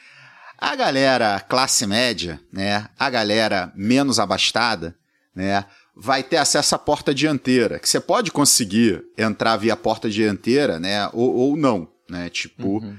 A galera classe média, né, a galera menos abastada, né, vai ter acesso à porta dianteira, que você pode conseguir entrar via porta dianteira, né, ou, ou não, né, tipo, uhum.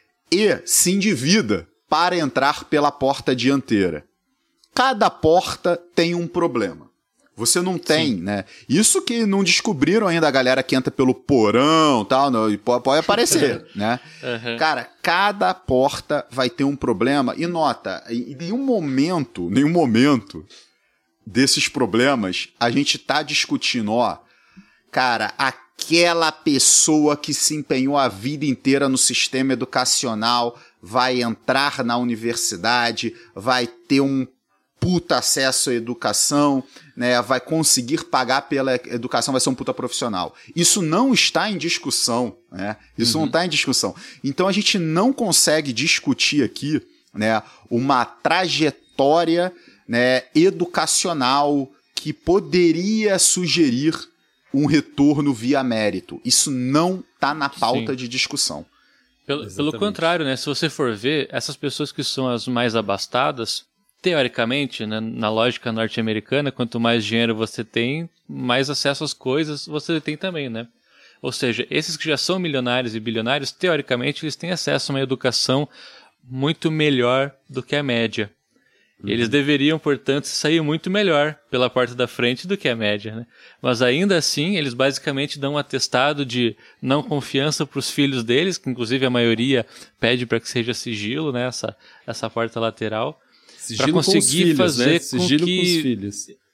e se endivida para entrar pela porta dianteira. Cada porta tem um problema. Você não tem, Sim. né? Isso que não descobriram ainda a galera que entra pelo porão e tal, não, pode aparecer, né? Uhum. Cara, cada porta vai ter um problema. E nota, em nenhum momento, nenhum momento desses problemas, a gente tá discutindo, ó, cara, aquela pessoa que se empenhou a vida inteira no sistema educacional vai entrar na universidade, vai ter um puta acesso à educação, né, vai conseguir pagar pela educação, vai ser um puta profissional. Isso não está em discussão, né? Isso uhum. não está em discussão. Então a gente não consegue discutir aqui, né, uma trajetória, né, educacional que poderia sugerir um retorno via mérito. Isso não está na pauta Sim. de discussão. Pelo, pelo contrário, né, se você for ver, essas pessoas que são as mais abastadas, teoricamente, né, na lógica norte-americana, quanto mais dinheiro você tem, mais acesso às coisas você tem também, né? Ou seja, esses que já são milionários e bilionários, teoricamente, eles têm acesso a uma educação muito melhor do que a média. Uhum. Eles deveriam, portanto, sair muito melhor pela porta da frente do que a média, né? Mas ainda assim, eles basicamente dão um atestado de não confiança para os filhos deles, que inclusive a maioria pede para que seja sigilo, né, essa, essa porta lateral. Para conseguir filhos, fazer né? Sigilo com, que, com os filhos.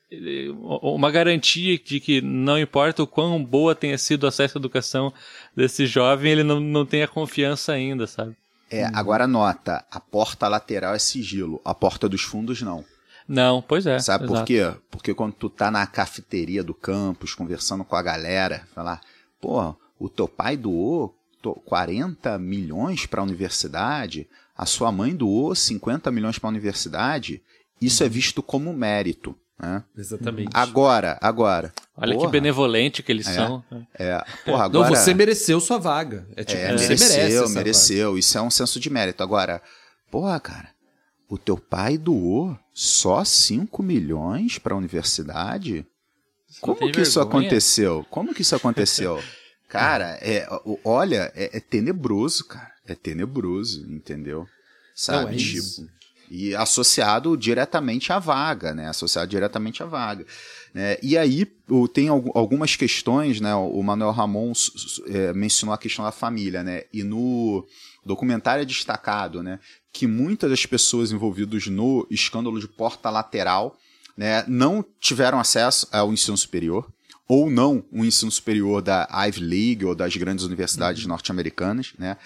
uma garantia de que não importa o quão boa tenha sido o acesso à educação desse jovem, ele não, não tem a confiança ainda, sabe? É, agora nota, a porta lateral é sigilo, a porta dos fundos não. Não, pois é. Sabe exato. por quê? Porque quando tu tá na cafeteria do campus, conversando com a galera, falar, pô, o teu pai doou quarenta milhões para a universidade, a sua mãe doou cinquenta milhões para a universidade, isso é visto como mérito. Né? Exatamente. Agora, agora. Olha porra, que benevolente que eles é, são. É, porra, agora, não, você mereceu sua vaga. É tipo, é, você mereceu, merece essa mereceu. vaga. Isso é um senso de mérito. Agora, porra, cara, o teu pai doou só cinco milhões para a universidade? Como que vergonha? isso aconteceu? Como que isso aconteceu? Cara, é, olha, é, é tenebroso, cara. É tenebroso, entendeu? Sabe? Não, é tipo, isso. E associado diretamente à vaga, né? Associado diretamente à vaga. É, e aí tem algumas questões, né? O Manuel Ramon é, mencionou a questão da família, né? E no documentário é destacado, né? Que muitas das pessoas envolvidas no escândalo de porta lateral, né, não tiveram acesso ao ensino superior, ou não o ensino superior da Ivy League ou das grandes universidades uhum. norte-americanas, né?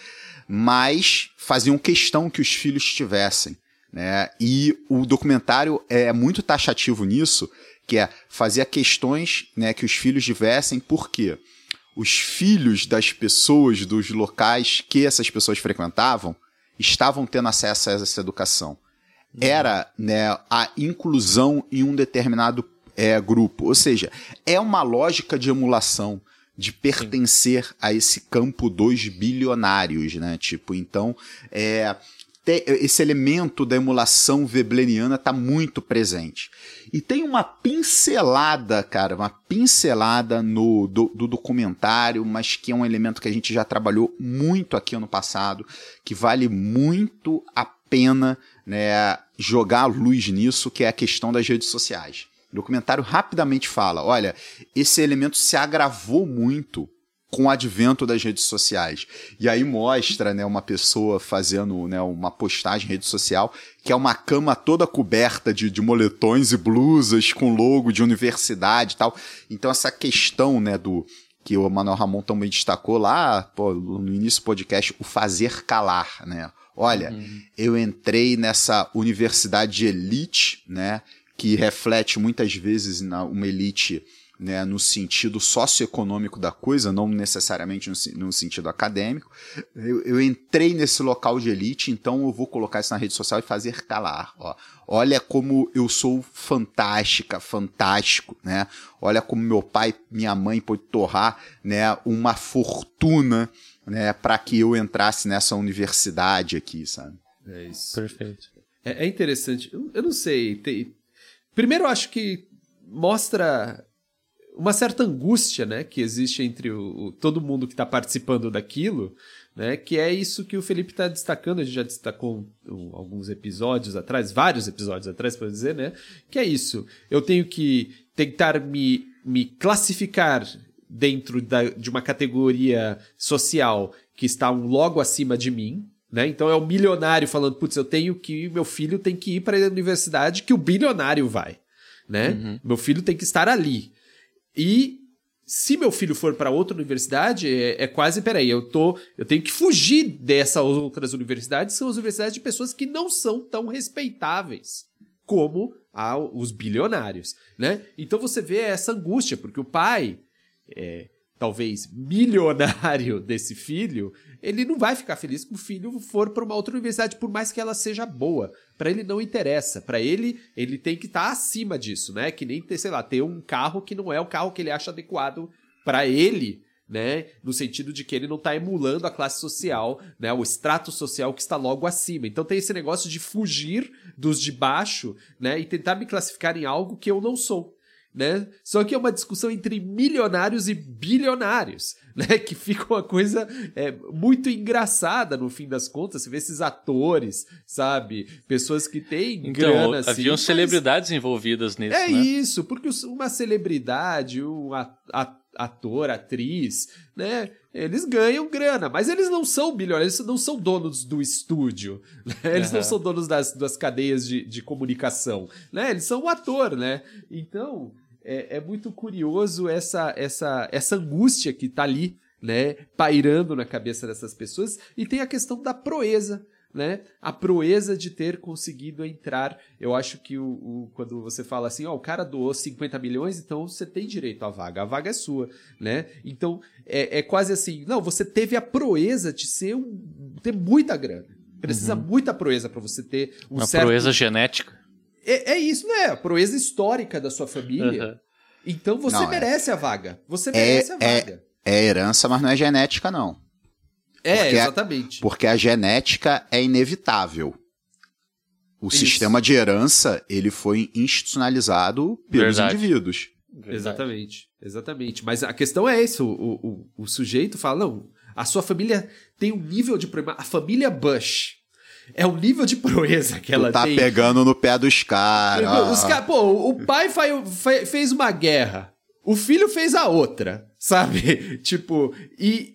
Mas faziam questão que os filhos tivessem. Né? E o documentário é muito taxativo nisso, que é fazer questões, né, que os filhos tivessem, porque os filhos das pessoas dos locais que essas pessoas frequentavam estavam tendo acesso a essa educação. Uhum. Era, né, a inclusão em um determinado é, grupo. Ou seja, é uma lógica de emulação, de pertencer Sim. a esse campo dos bilionários, né? Tipo, então, é... esse elemento da emulação webleniana está muito presente. E tem uma pincelada, cara, uma pincelada no, do, do documentário, mas que é um elemento que a gente já trabalhou muito aqui no passado, que vale muito a pena, né, jogar a luz nisso, que é a questão das redes sociais. O documentário rapidamente fala, olha, esse elemento se agravou muito com o advento das redes sociais. E aí mostra, né, uma pessoa fazendo, né, uma postagem em rede social que é uma cama toda coberta de, de moletões e blusas com logo de universidade e tal. Então essa questão, né, do que o Manuel Ramon também destacou lá, pô, no início do podcast, o fazer calar, né? Olha, uhum. eu entrei nessa universidade de elite, né, que reflete muitas vezes na, uma elite, né, no sentido socioeconômico da coisa, não necessariamente no, no sentido acadêmico. Eu, eu entrei nesse local de elite, então eu vou colocar isso na rede social e fazer calar. Ó. Olha como eu sou fantástica, fantástico, né? Olha como meu pai, minha mãe pôde torrar, né, uma fortuna, né, para que eu entrasse nessa universidade aqui, sabe? É isso. Perfeito. É, é interessante. Eu, eu não sei. Tem... Primeiro, eu acho que mostra uma certa angústia, né, que existe entre o, o, todo mundo que está participando daquilo, né, que é isso que o Felipe está destacando, a gente já destacou um, alguns episódios atrás, vários episódios atrás, para dizer, né, que é isso, eu tenho que tentar me, me classificar dentro da, de uma categoria social que está um logo acima de mim, né, então é o milionário falando, putz, eu tenho que, meu filho tem que ir para a universidade que o bilionário vai, né, uhum. meu filho tem que estar ali. E se meu filho for para outra universidade, é, é quase, peraí, eu, tô, eu tenho que fugir dessas outras universidades, são as universidades de pessoas que não são tão respeitáveis como a, os bilionários, né? Então você vê essa angústia, porque o pai, é, talvez milionário desse filho, ele não vai ficar feliz que o filho for para uma outra universidade, por mais que ela seja boa. Para ele não interessa. Para ele, ele tem que estar tá acima disso, né? Que nem ter, sei lá, ter um carro que não é o carro que ele acha adequado para ele, né? No sentido de que ele não está emulando a classe social, né? O extrato social que está logo acima. Então tem esse negócio de fugir dos de baixo, né? E tentar me classificar em algo que eu não sou. Né? Só que é uma discussão entre milionários e bilionários, né? Que fica uma coisa é, muito engraçada no fim das contas. Você vê esses atores, sabe? Pessoas que têm então, grana assim. Haviam mas... celebridades envolvidas nisso, É né? isso, porque uma celebridade, um ator, atriz, né? Eles ganham grana, mas eles não são bilionários, eles não são donos do estúdio, né? Eles uhum. não são donos das, das cadeias de, de comunicação, né? Eles são o ator, né? Então, é, é muito curioso essa, essa, essa angústia que tá ali, né? Pairando na cabeça dessas pessoas, e tem a questão da proeza, né? A proeza de ter conseguido entrar. Eu acho que o, o, quando você fala assim, ó, o cara doou cinquenta milhões, então você tem direito à vaga, a vaga é sua, né? Então é, é quase assim, não, você teve a proeza de ser um, ter muita grana. Precisa uhum. muita proeza para você ter um uma certo... proeza genética. É, é isso, né? A proeza histórica da sua família. Uhum. Então você não, merece é... a vaga. Você merece é, a vaga. É, é herança, mas não é genética, não. É, porque exatamente. A, porque a genética é inevitável. O Isso. sistema de herança, ele foi institucionalizado pelos Verdade. indivíduos. Verdade. Exatamente, exatamente. Mas a questão é essa, o, o, o sujeito fala, não, a sua família tem um nível de problema, a família Bush é um nível de proeza que ela tu tá tem. Tá pegando no pé dos caras. Os cara, pô, o pai faz, fez uma guerra, o filho fez a outra, sabe? Tipo, e...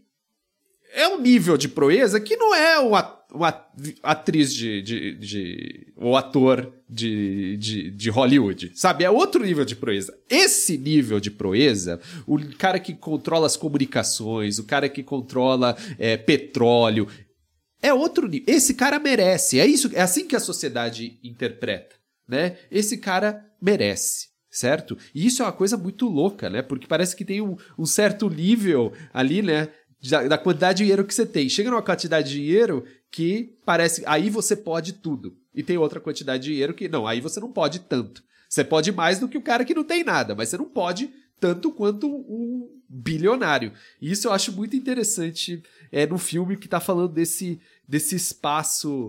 é um nível de proeza que não é uma, uma atriz de, de, de... ou ator de, de, de Hollywood, sabe? É outro nível de proeza. Esse nível de proeza, o cara que controla as comunicações, o cara que controla é, petróleo, é outro nível. Esse cara merece. É isso, é assim que a sociedade interpreta, né? Esse cara merece. Certo? E isso é uma coisa muito louca, né? Porque parece que tem um, um certo nível ali, né? Da, da quantidade de dinheiro que você tem. Chega numa quantidade de dinheiro que parece... aí você pode tudo. E tem outra quantidade de dinheiro que... não, aí você não pode tanto. Você pode mais do que o cara que não tem nada, mas você não pode tanto quanto um bilionário. E isso eu acho muito interessante é, no filme que tá falando desse, desse espaço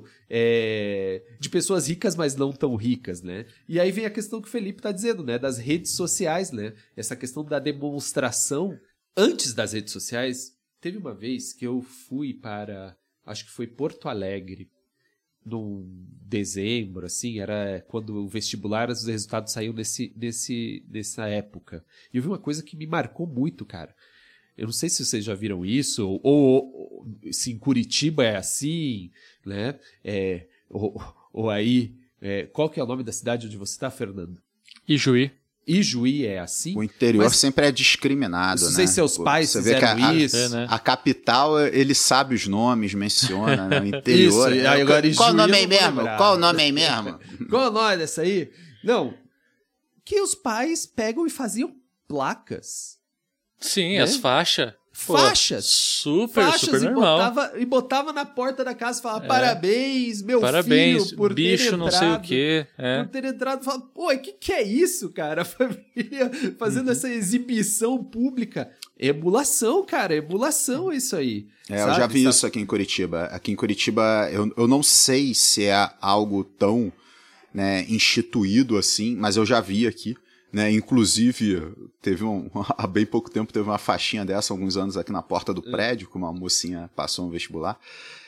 é, de pessoas ricas, mas não tão ricas, né? E aí vem a questão que o Felipe tá dizendo, né? Das redes sociais, né? Essa questão da demonstração antes das redes sociais. Teve uma vez que eu fui para, acho que foi Porto Alegre, num dezembro, assim, era quando o vestibular, os resultados saíam nesse, nesse, nessa época. E eu vi uma coisa que me marcou muito, cara. Eu não sei se vocês já viram isso, ou, ou se em Curitiba é assim, né? É, ou, ou aí, é, qual que é o nome da cidade onde você está, Fernando? Ijuí. Ijuí é assim? O interior mas, sempre é discriminado, não né? sei se seus pais você fizeram vê que a, isso. A, né? A capital, ele sabe os nomes, menciona, né? O interior... Isso, aí agora qual o nome aí mesmo? Lembrar. Qual o nome aí mesmo? Qual o nome dessa aí? Não, que os pais pegam e faziam placas. Sim, né? as faixas. Faixas. Super, faixas super e normal. Botava, e botava na porta da casa e falava, é. parabéns, meu parabéns, filho, por bicho, ter entrado. não sei o quê. É. Por ter entrado. Fala, pô, o que, que é isso, cara? A família fazendo uhum. essa exibição pública. Emulação, cara, emulação isso aí. É, sabe? eu já vi sabe? isso aqui em Curitiba. Aqui em Curitiba, eu, eu não sei se é algo tão, né, instituído assim, mas eu já vi aqui. Né, inclusive, teve um, há bem pouco tempo teve uma faixinha dessa, alguns anos aqui na porta do prédio, que uma mocinha passou no vestibular.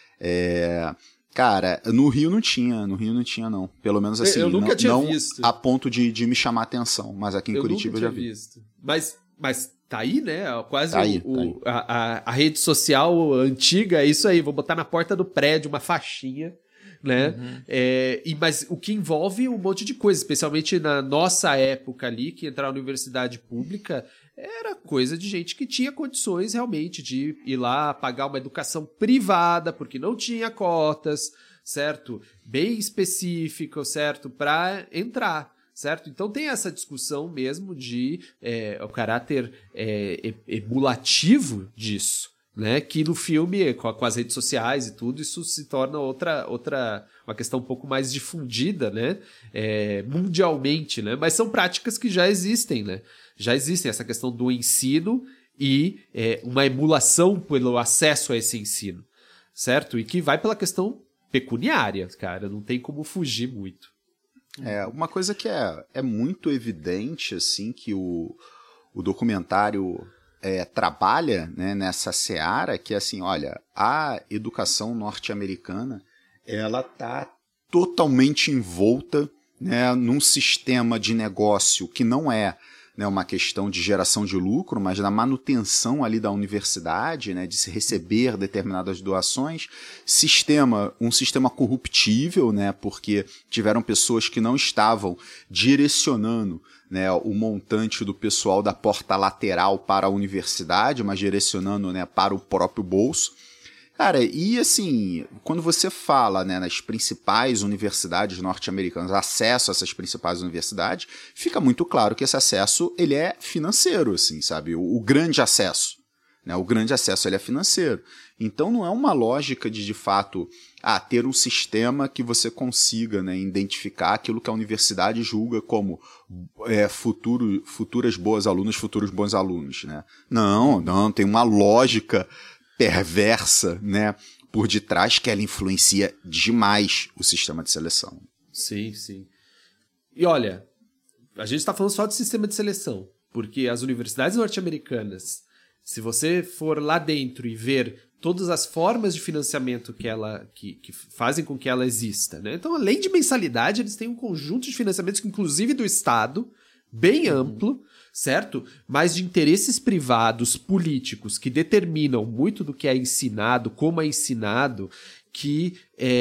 É, cara, no Rio não tinha, no Rio não tinha não. Pelo menos assim, eu nunca não, tinha não visto. A ponto de, de me chamar a atenção, mas aqui em eu Curitiba nunca eu já vi. Visto. Mas, mas tá aí, né? Quase tá aí, o, tá aí. A, a, a rede social antiga, é isso aí, vou botar na porta do prédio uma faixinha. Né? Uhum. É, e, mas o que envolve um monte de coisa, especialmente na nossa época ali, que entrar na universidade pública era coisa de gente que tinha condições realmente de ir lá pagar uma educação privada, porque não tinha cotas, certo? Bem específico, certo? Para entrar, certo? Então tem essa discussão mesmo de é, o caráter é, emulativo disso. Né, que no filme, com, a, com as redes sociais e tudo, isso se torna outra, outra uma questão um pouco mais difundida, né, é, mundialmente, né, mas são práticas que já existem, né, já existem essa questão do ensino e é, uma emulação pelo acesso a esse ensino, certo? E que vai pela questão pecuniária, cara, não tem como fugir muito. É, uma coisa que é, é muito evidente, assim, que o, o documentário... É, trabalha, né, nessa seara que, assim, olha, a educação norte-americana, ela está totalmente envolta, né, num sistema de negócio que não é, né, uma questão de geração de lucro, mas na manutenção ali da universidade, né, de se receber determinadas doações, sistema, um sistema corruptível, né, porque tiveram pessoas que não estavam direcionando, né, o montante do pessoal da porta lateral para a universidade, mas direcionando, né, para o próprio bolso. Cara, e assim, quando você fala, né, nas principais universidades norte-americanas, acesso a essas principais universidades, fica muito claro que esse acesso ele é financeiro, assim, sabe? O, o grande acesso, né? O grande acesso ele é financeiro. Então não é uma lógica de, de fato, ah, ter um sistema que você consiga, né, identificar aquilo que a universidade julga como é, futuro, futuras boas alunas, futuros bons alunos, né? Não, não, tem uma lógica perversa, né, por detrás, que ela influencia demais o sistema de seleção. Sim, sim. E olha, a gente está falando só de sistema de seleção, porque as universidades norte-americanas, se você for lá dentro e ver todas as formas de financiamento que, ela, que, que fazem com que ela exista, né? Então, além de mensalidade, eles têm um conjunto de financiamentos, inclusive do Estado, bem amplo, certo? Mas de interesses privados, políticos, que determinam muito do que é ensinado, como é ensinado, que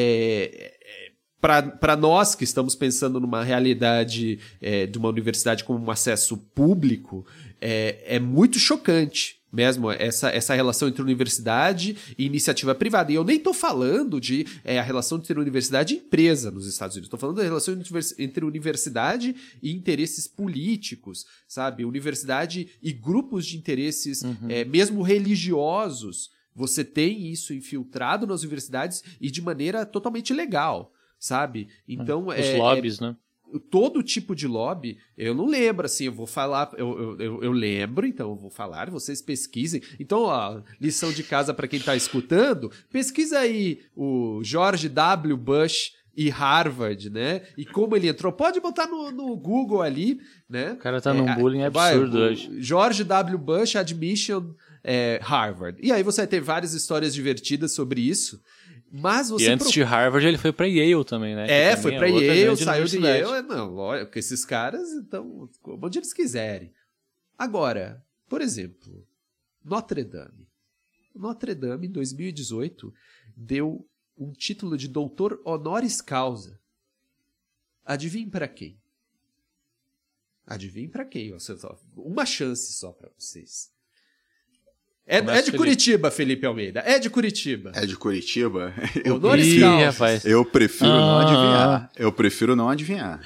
é, é, para nós que estamos pensando numa realidade é, de uma universidade com um acesso público, é, é muito chocante mesmo essa, essa relação entre universidade e iniciativa privada. E eu nem estou falando de é, a relação entre universidade e empresa nos Estados Unidos. Estou falando da relação entre universidade e interesses políticos, sabe? Universidade e grupos de interesses, uhum. é, mesmo religiosos. Você tem isso infiltrado nas universidades e de maneira totalmente legal, sabe? Então, Os é, lobbies, é, né? todo tipo de lobby, eu não lembro, assim, eu vou falar, eu, eu, eu lembro, então eu vou falar, vocês pesquisem. Então, ó, lição de casa para quem tá escutando, pesquisa aí o George W. Bush e Harvard, né? E como ele entrou. Pode botar no, no Google ali, né? O cara tá num é, bullying absurdo vai, hoje. George W. Bush Admission é, Harvard. E aí você vai ter várias histórias divertidas sobre isso. Mas você e antes de Harvard ele foi pra Yale também, né? É, também foi pra é Yale, saiu de Yale. Não, lógico, que esses caras, então, onde eles quiserem. Agora, por exemplo, Notre Dame. Notre Dame, em dois mil e dezoito, deu um título de doutor honoris causa. Adivinhe pra quem? Adivinhe pra quem? Uma chance só pra vocês. É, é de Curitiba, Felipe Almeida. É de Curitiba. É de Curitiba? Eu prefiro, eu prefiro ah. não adivinhar. Eu prefiro não adivinhar.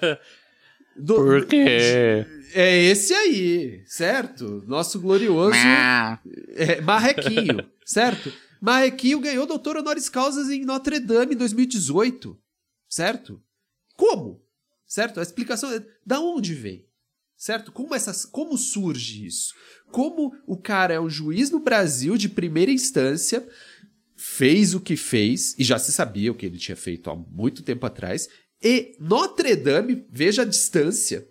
Do, Por quê? É esse aí, certo? Nosso glorioso é, Marrequinho, certo? Marrequinho ganhou doutor honoris causa em Notre Dame em dois mil e dezoito, certo? Como? Certo? A explicação é da onde vem? Certo? Como, essas, como surge isso? Como o cara é um juiz no Brasil de primeira instância, fez o que fez, e já se sabia o que ele tinha feito há muito tempo atrás, e Notre Dame, veja a distância,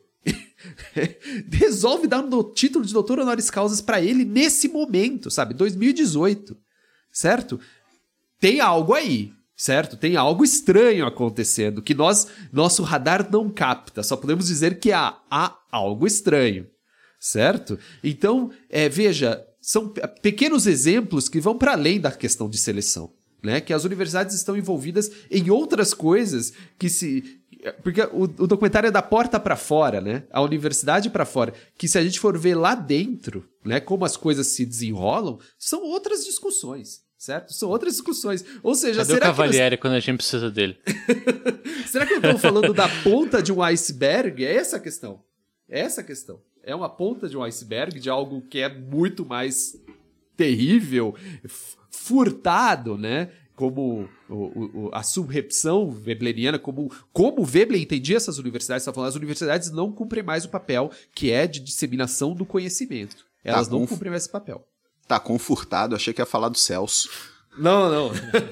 resolve dar um título de doutor honoris causa para ele nesse momento, sabe? dois mil e dezoito, certo? Tem algo aí. Certo? Tem algo estranho acontecendo que nós, nosso radar não capta. Só podemos dizer que há, há algo estranho. Certo? Então, é, veja, são pequenos exemplos que vão para além da questão de seleção. Né? Que as universidades estão envolvidas em outras coisas que se... Porque o, o documentário é da porta para fora, né? A universidade para fora. Que se a gente for ver lá dentro, né, como as coisas se desenrolam, são outras discussões. Certo? São outras discussões. Ou seja, Cadê será o Cavalieri que nós... quando a gente precisa dele? Será que eu estou falando da ponta de um iceberg? É essa a questão. É essa a questão. É uma ponta de um iceberg de algo que é muito mais terrível, furtado, né? Como o, o, a subrepção webleriana, como, como Veblen entendia essas universidades, está falando, as universidades não cumprem mais o papel que é de disseminação do conhecimento. Elas tá, não conf... cumprem mais esse papel. Tá confortado, achei que ia falar do Celso. Não, não.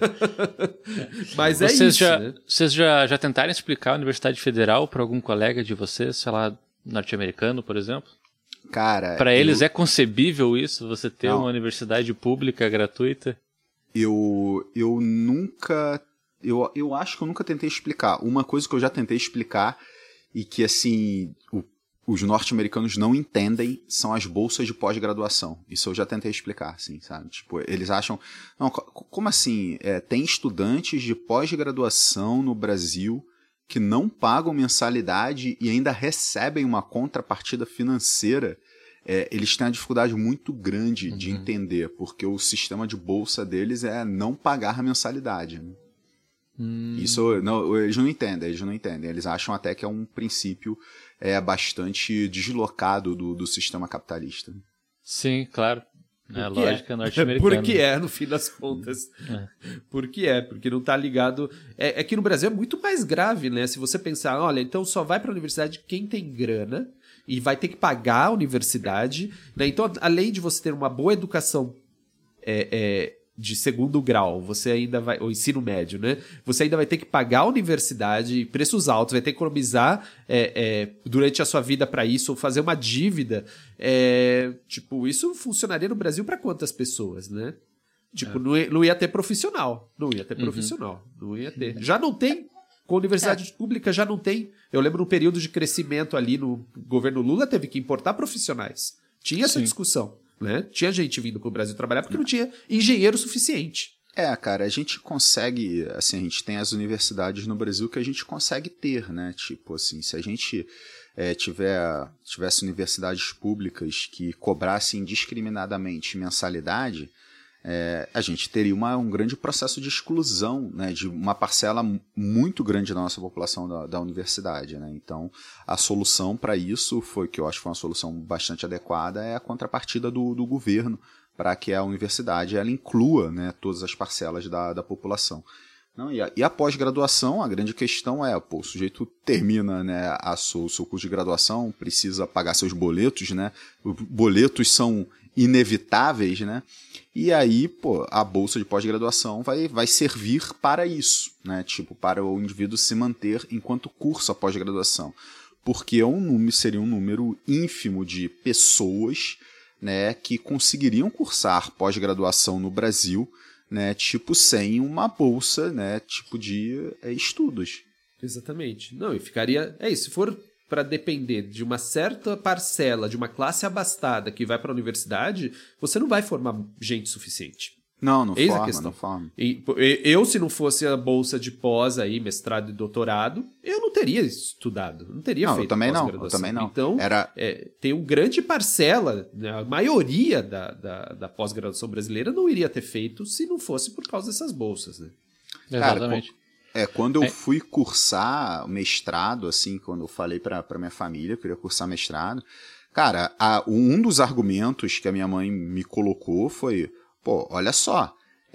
Mas é vocês isso, já, né? Vocês já, já tentaram explicar a Universidade Federal para algum colega de vocês, sei lá, norte-americano, por exemplo? Cara... Para eles eu... é concebível isso, você ter não. uma universidade pública gratuita? Eu, eu nunca... Eu, eu acho que eu nunca tentei explicar. Uma coisa que eu já tentei explicar e que, assim... o os norte-americanos não entendem são as bolsas de pós-graduação. Isso eu já tentei explicar, assim, sabe? Tipo, eles acham... Não, como assim? É, tem estudantes de pós-graduação no Brasil que não pagam mensalidade e ainda recebem uma contrapartida financeira. É, eles têm uma dificuldade muito grande uhum. de entender, porque o sistema de bolsa deles é não pagar a mensalidade, né? Hum. Isso não, eles não entendem, eles não entendem. Eles acham até que é um princípio é, bastante deslocado do, do sistema capitalista. Sim, claro. É a lógica é? norte-americana. Porque é, no fim das contas. É. Porque é, porque não tá ligado... É, é que no Brasil é muito mais grave, né? Se você pensar, olha, então só vai pra universidade quem tem grana e vai ter que pagar a universidade, né? Então, além de você ter uma boa educação é, é, de segundo grau, você ainda vai... ou ensino médio, né? Você ainda vai ter que pagar a universidade, preços altos, vai ter que economizar é, é, durante a sua vida para isso, ou fazer uma dívida. É, tipo, isso funcionaria no Brasil para quantas pessoas, né? Tipo, é. não, ia, não ia ter profissional. Não ia ter profissional. Uhum. Não ia ter. Já não tem. Com a universidade é. pública já não tem. Eu lembro no período de crescimento ali no governo Lula, teve que importar profissionais. Tinha essa Sim. discussão. Né? Tinha gente vindo pro Brasil trabalhar porque não tinha engenheiro suficiente. É, cara, a gente consegue, assim, a gente tem as universidades no Brasil que a gente consegue ter, né? Tipo, assim, se a gente é, tiver, tivesse universidades públicas que cobrassem indiscriminadamente mensalidade, é, a gente teria uma, um grande processo de exclusão, né, de uma parcela muito grande da nossa população da, da universidade, né? Então, a solução para isso foi, que eu acho que foi uma solução bastante adequada, é a contrapartida do, do governo para que a universidade ela inclua, né, todas as parcelas da, da população. Não, e a, e a pós-graduação, a grande questão é, pô, o sujeito termina, né, a seu, o seu curso de graduação, precisa pagar seus boletos, né? Os boletos são inevitáveis, né? E aí, pô, a bolsa de pós-graduação vai, vai servir para isso, né? Tipo, para o indivíduo se manter enquanto cursa a pós-graduação. Porque é um número, seria um número ínfimo de pessoas, né, que conseguiriam cursar pós-graduação no Brasil, né, tipo, sem uma bolsa, né, tipo de é, estudos. Exatamente. Não, e ficaria... É isso, se for para depender de uma certa parcela, de uma classe abastada que vai para a universidade, você não vai formar gente suficiente. Não, não Eis forma, a questão. não forma. E, eu, se não fosse a bolsa de pós aí, mestrado e doutorado, eu não teria estudado, não teria não, feito eu também não, eu também não. Então, Era... é, tem uma grande parcela, né, a maioria da, da, da pós-graduação brasileira não iria ter feito se não fosse por causa dessas bolsas, né? Exatamente. Cara, é, quando eu é. fui cursar mestrado, assim, quando eu falei pra, pra minha família, eu queria cursar mestrado, cara, a, um dos argumentos que a minha mãe me colocou foi, pô, olha só,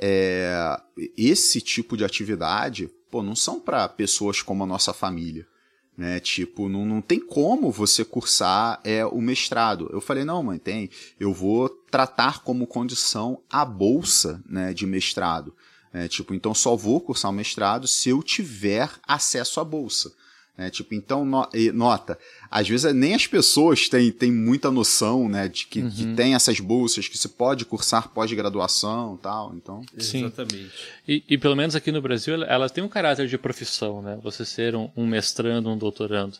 é, esse tipo de atividade, pô, não são para pessoas como a nossa família, né? Tipo, não, não tem como você cursar é, o mestrado. Eu falei, não, mãe, tem. Eu vou tratar como condição a bolsa, né, de mestrado. É, tipo, então só vou cursar o mestrado se eu tiver acesso à bolsa. É, tipo, então, no, nota, às vezes nem as pessoas têm, têm muita noção, né, de que, uhum. que tem essas bolsas, que se pode cursar pós-graduação e tal, então... Sim. Exatamente. E, e pelo menos aqui no Brasil, elas têm um caráter de profissão, né, você ser um, um mestrando, um doutorando.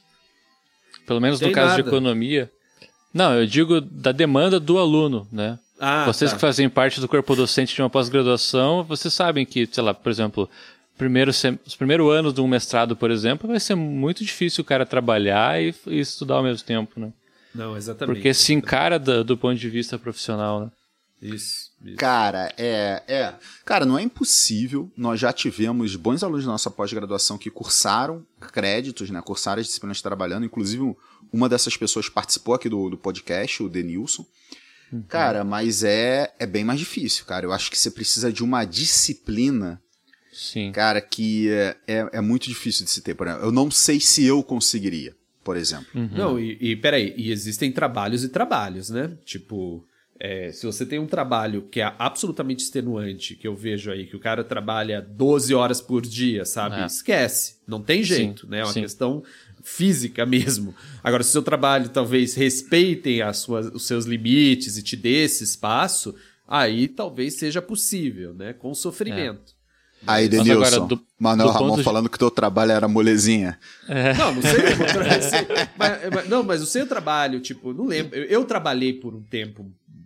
Pelo menos tem no caso nada. de economia... Não, eu digo da demanda do aluno, né? Ah, Vocês tá. que fazem parte do corpo docente de uma pós-graduação, vocês sabem que, sei lá, por exemplo... Primeiro, os primeiros anos de um mestrado, por exemplo, vai ser muito difícil o cara trabalhar e, e estudar ao mesmo tempo, né? Não, exatamente. Porque se encara do, do ponto de vista profissional, né? Isso, isso. Cara, é, é... Cara, não é impossível. Nós já tivemos bons alunos da nossa pós-graduação que cursaram créditos, né? Cursaram as disciplinas trabalhando. Inclusive, uma dessas pessoas participou aqui do, do podcast, o Denilson. Uhum. Cara, mas é, é bem mais difícil, cara. Eu acho que você precisa de uma disciplina... Sim. Cara, que é, é, é muito difícil de se ter. Por exemplo, eu não sei se eu conseguiria, por exemplo. Uhum. Não, e, e peraí, e existem trabalhos e trabalhos, né? Tipo, é, se você tem um trabalho que é absolutamente extenuante, que eu vejo aí, que o cara trabalha doze horas por dia, sabe? É. Esquece, não tem jeito, Sim. né? É uma Sim. questão física mesmo. Agora, se o seu trabalho talvez respeitem as suas, os seus limites e te dê esse espaço, aí talvez seja possível, né? Com sofrimento. É. Aí, Denilson, do, Manuel do Ramon de... falando que teu trabalho era molezinha. É. Não, não sei. mas, mas, não, mas o seu trabalho, tipo, não lembro. Eu, eu trabalhei por um tempo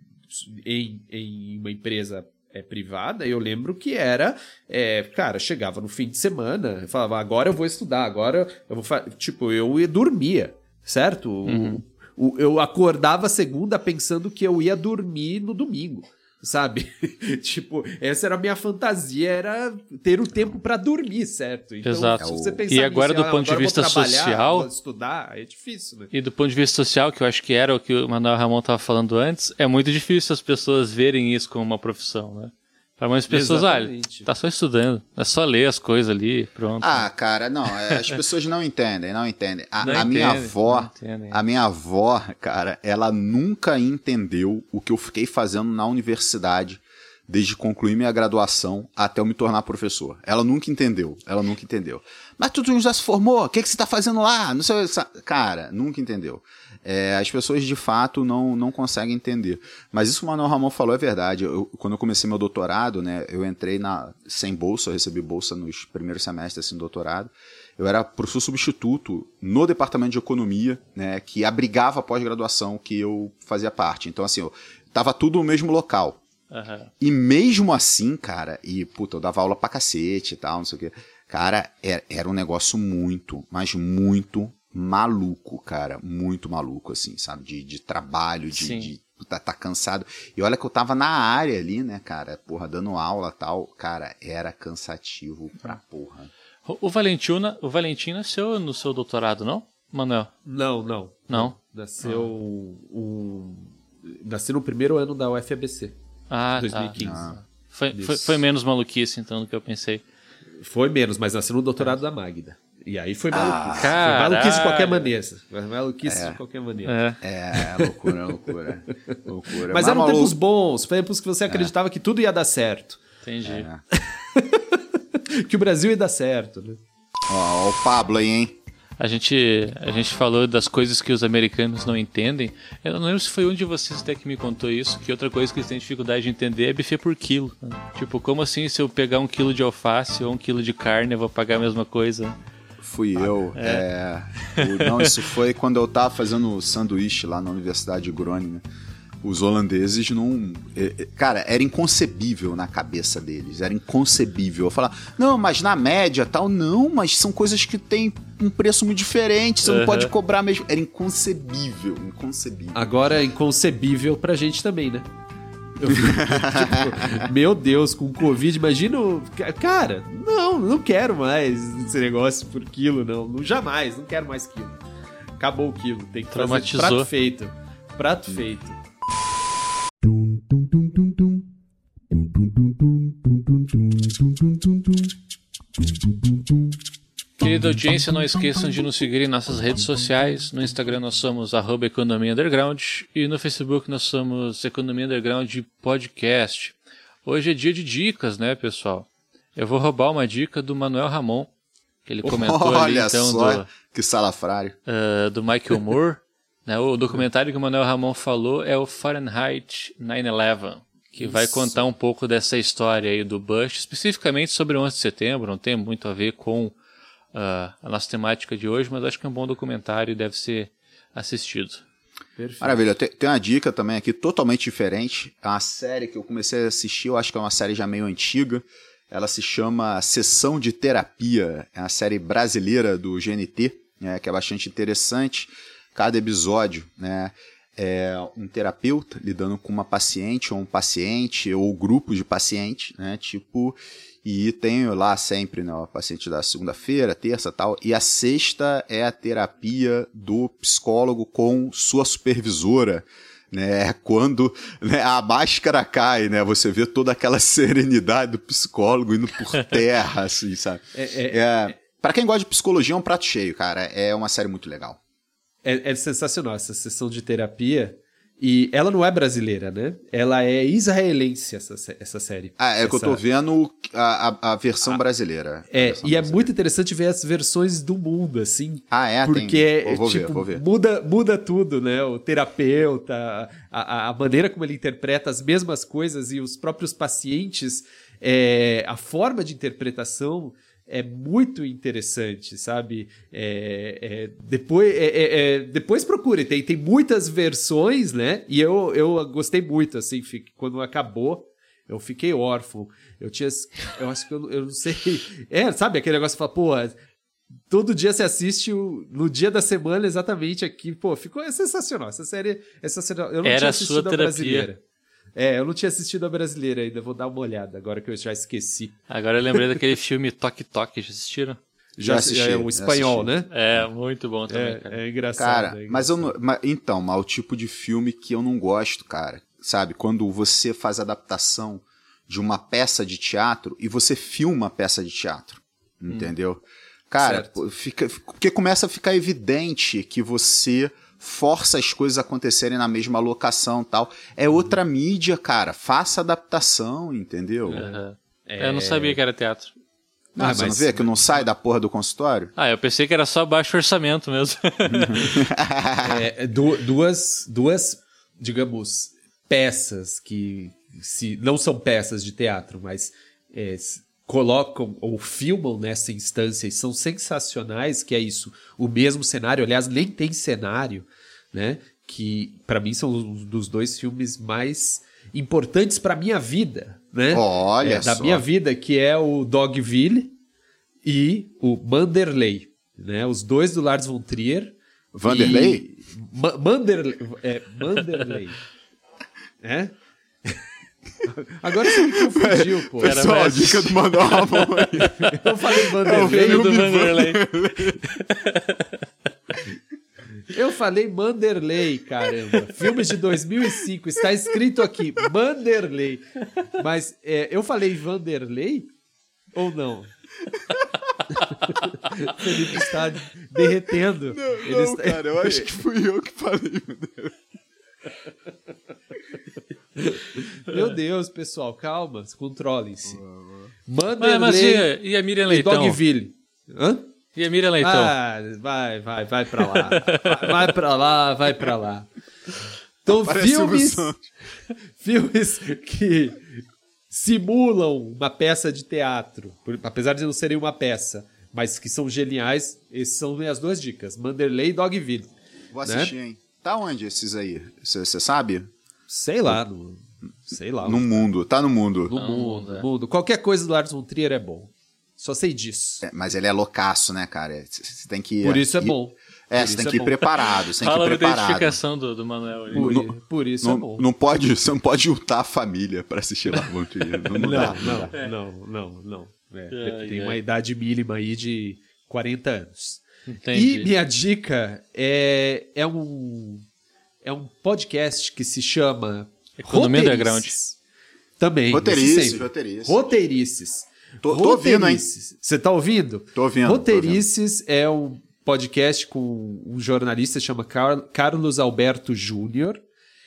em, em uma empresa é, privada, eu lembro que era, é, cara, chegava no fim de semana, falava, agora eu vou estudar, agora eu vou fazer. Tipo, eu dormia, certo? Uhum. O, o, eu acordava segunda pensando que eu ia dormir no domingo. Sabe? Tipo, essa era a minha fantasia, era ter o tempo pra dormir, certo? Então, exato. Se você pensar e agora nisso, do ponto de vista social, vou estudar, é difícil, né? E do ponto de vista social, que eu acho que era o que o Manuel Ramon estava falando antes, é muito difícil as pessoas verem isso como uma profissão, né? Para muitas pessoas, olha, tá só estudando, é só ler as coisas ali, pronto. Ah, cara, não, as pessoas não entendem, não entendem. A, não a entende, minha avó, a minha avó, cara, ela nunca entendeu o que eu fiquei fazendo na universidade desde concluir minha graduação até eu me tornar professor. Ela nunca entendeu, ela nunca entendeu. Mas tu já se formou, o que, que você tá fazendo lá? Não sei, cara, nunca entendeu. É, as pessoas de fato não, não conseguem entender. Mas isso que o Manuel Ramon falou é verdade. Eu, quando eu comecei meu doutorado, né, eu entrei na, sem bolsa, eu recebi bolsa nos primeiros semestres assim, do doutorado. Eu era professor substituto no departamento de economia, né, que abrigava a pós-graduação que eu fazia parte. Então, assim, eu, tava tudo no mesmo local. Uhum. E mesmo assim, cara, e puta, eu dava aula pra cacete e tal, não sei o quê. Cara, era, era um negócio muito, mas muito maluco, cara, muito maluco, assim, sabe, de, de trabalho, de, de tá, tá cansado, e olha que eu tava na área ali, né, cara, porra, dando aula e tal, cara, era cansativo pra porra. O, o Valentina, o Valentim nasceu no seu doutorado, não, Manuel? Não, não. Não? Nasceu ah. um, nasceu no primeiro ano da U F A B C, ah, dois mil e quinze. Tá. Ah. Foi, foi, foi menos maluquice, então, do que eu pensei. Foi menos, mas nasceu no doutorado ah. da Magda. E aí foi maluquice. Ah, foi maluquice de qualquer maneira. Foi maluquice é. de qualquer maneira. É, é loucura, loucura. loucura. Mas, Mas eram maluco. tempos bons, tempos que você acreditava é. que tudo ia dar certo. Entendi. É. Que o Brasil ia dar certo, né? Ó, o Pablo aí, hein? A gente, a gente falou das coisas que os americanos não entendem. Eu não lembro se foi um de vocês até que me contou isso, que outra coisa que eles têm dificuldade de entender é buffet por quilo. Né? Tipo, como assim se eu pegar um quilo de alface ou um quilo de carne eu vou pagar a mesma coisa? Fui eu. É. É, o, não, isso foi quando eu tava fazendo sanduíche lá na Universidade de Groningen. Os holandeses não... Cara, era inconcebível na cabeça deles. Era inconcebível. Eu falava, não, mas na média tal, não, mas são coisas que têm um preço muito diferente, você uhum. não pode cobrar mesmo. Era inconcebível, inconcebível. Agora é inconcebível pra gente também, né? Eu, tipo, meu Deus, com Covid, imagina. Cara, não, não quero mais esse negócio por quilo, não. não jamais, não quero mais quilo. Acabou o quilo, tem que fazer prato feito. Prato feito. Querida audiência, não esqueçam de nos seguir em nossas redes sociais. No Instagram nós somos arroba Economia Underground e no Facebook nós somos Economia Underground Podcast. Hoje é dia de dicas, né, pessoal? Eu vou roubar uma dica do Manuel Ramon, que ele comentou Olha ali, então, só, do, que salafrário. Uh, do Michael Moore. Né, o documentário que o Manuel Ramon falou é o Fahrenheit nove eleven, que Isso. vai contar um pouco dessa história aí do Bush, especificamente sobre o onze de setembro, não tem muito a ver com Uh, a nossa temática de hoje, mas acho que é um bom documentário e deve ser assistido. Perfeito. Maravilha, tem, tem uma dica também aqui totalmente diferente, é uma série que eu comecei a assistir, eu acho que é uma série já meio antiga, ela se chama Sessão de Terapia, é uma série brasileira do G N T, né, que é bastante interessante. Cada episódio, né, é um terapeuta lidando com uma paciente ou um paciente ou grupo de pacientes, né, tipo... E tenho lá sempre, né, o paciente da segunda-feira, terça e tal. E a sexta é a terapia do psicólogo com sua supervisora, né? Quando, né, a máscara cai, né? Você vê toda aquela serenidade do psicólogo indo por terra, assim, sabe? É, é, é, pra quem gosta de psicologia, é um prato cheio, cara. É uma série muito legal. É, é sensacional essa sessão de terapia. E ela não é brasileira, né? Ela é israelense, essa, essa série. Ah, é essa... que eu tô vendo a, a, a versão ah, brasileira. É, versão e brasileira. É muito interessante ver as versões do mundo, assim. Ah, é? Porque, tem... é, vou tipo, ver, vou ver. Muda, muda tudo, né? O terapeuta, a, a maneira como ele interpreta as mesmas coisas e os próprios pacientes, é, a forma de interpretação é muito interessante, sabe? É, é, depois, é, é, é, depois procure, tem, tem muitas versões, né? E eu, eu gostei muito, assim, quando acabou, eu fiquei órfão. Eu tinha, eu acho que eu, eu não sei... É, sabe aquele negócio que fala, pô, todo dia você assiste o, no dia da semana exatamente aqui, pô, ficou é sensacional, essa série é sensacional. Eu não Era tinha a assistido sua a terapia. brasileira. É, eu não tinha assistido a brasileira ainda, vou dar uma olhada, agora que eu já esqueci. Agora eu lembrei daquele filme Toque Toque, já assistiram? Já, já assisti, é um espanhol, né? É, muito bom também, é, cara. É engraçado. Cara, é engraçado. mas eu não, mas, então, mas o tipo de filme que eu não gosto, cara, sabe? Quando você faz adaptação de uma peça de teatro e você filma a peça de teatro, entendeu? Hum, cara, fica, porque começa a ficar evidente que você força as coisas a acontecerem na mesma locação e tal. É outra uhum. mídia, cara. Faça adaptação, entendeu? Uhum. É... Eu não sabia que era teatro. Não, ah, você mas... não vê que não sai da porra do consultório? Ah, eu pensei que era só baixo orçamento mesmo. é, du- duas, duas, digamos, peças que se, não são peças de teatro, mas é, colocam ou filmam nessa instância e são sensacionais, que é isso, o mesmo cenário, aliás, nem tem cenário, né? Que para mim são um dos dois filmes mais importantes para minha vida, né? Olha é, da só. minha vida, que é o Dogville e o Manderley, né? Os dois do Lars von Trier. Vanderlei? Ma- Manderley, é, Manderley. É? Agora você me confundiu, pô. Pessoal, a dica do Manuel Ramon aí. Eu falei Vanderlei. É o do Vanderlei. Eu falei Manderley, caramba. Filmes de dois mil e cinco, está escrito aqui, Manderley. Mas é, eu falei Vanderlei ou não? Felipe está derretendo. Não, Ele não está... cara, eu acho que fui eu que falei. Meu Deus, pessoal, calma, controlem-se. Manderley mas, mas e, e a Miriam Leitão? Dogville. Hã? E a Miriam Leitão? Ah, vai, vai, vai pra lá. Vai, vai pra lá, vai pra lá. Então, Parece filmes, filmes que simulam uma peça de teatro, apesar de não serem uma peça, mas que são geniais, essas são minhas duas dicas, Manderley e Dogville. Vou assistir, né? Hein? Tá onde esses aí? Você sabe? Sei lá, no, sei lá. No mundo, tá no mundo. No mundo, no mundo. Qualquer coisa do Lars von Trier é bom. Só sei disso. É, mas ele é loucaço, né, cara? Você tem que... Por isso é ir, bom. É, você tem que ir preparado. Você tem Fala que ir preparado. da identificação do, do Manuel. Ali. Por, no, por isso não, é bom. Não pode, você não pode juntar a família pra assistir Lars von Trier. Não, não, dá, não, não, é. não, não, não. É, é, tem é. uma idade mínima aí de quarenta anos. Entendi. E minha dica é, é, um, é um podcast que se chama... Economia Underground. Também. Roteirices, roteirices. Roteirices. Tô, tô ouvindo, hein? Você tá ouvindo? Tô ouvindo. Roteirices tô ouvindo. É um podcast com um jornalista que chama Car- Carlos Alberto Júnior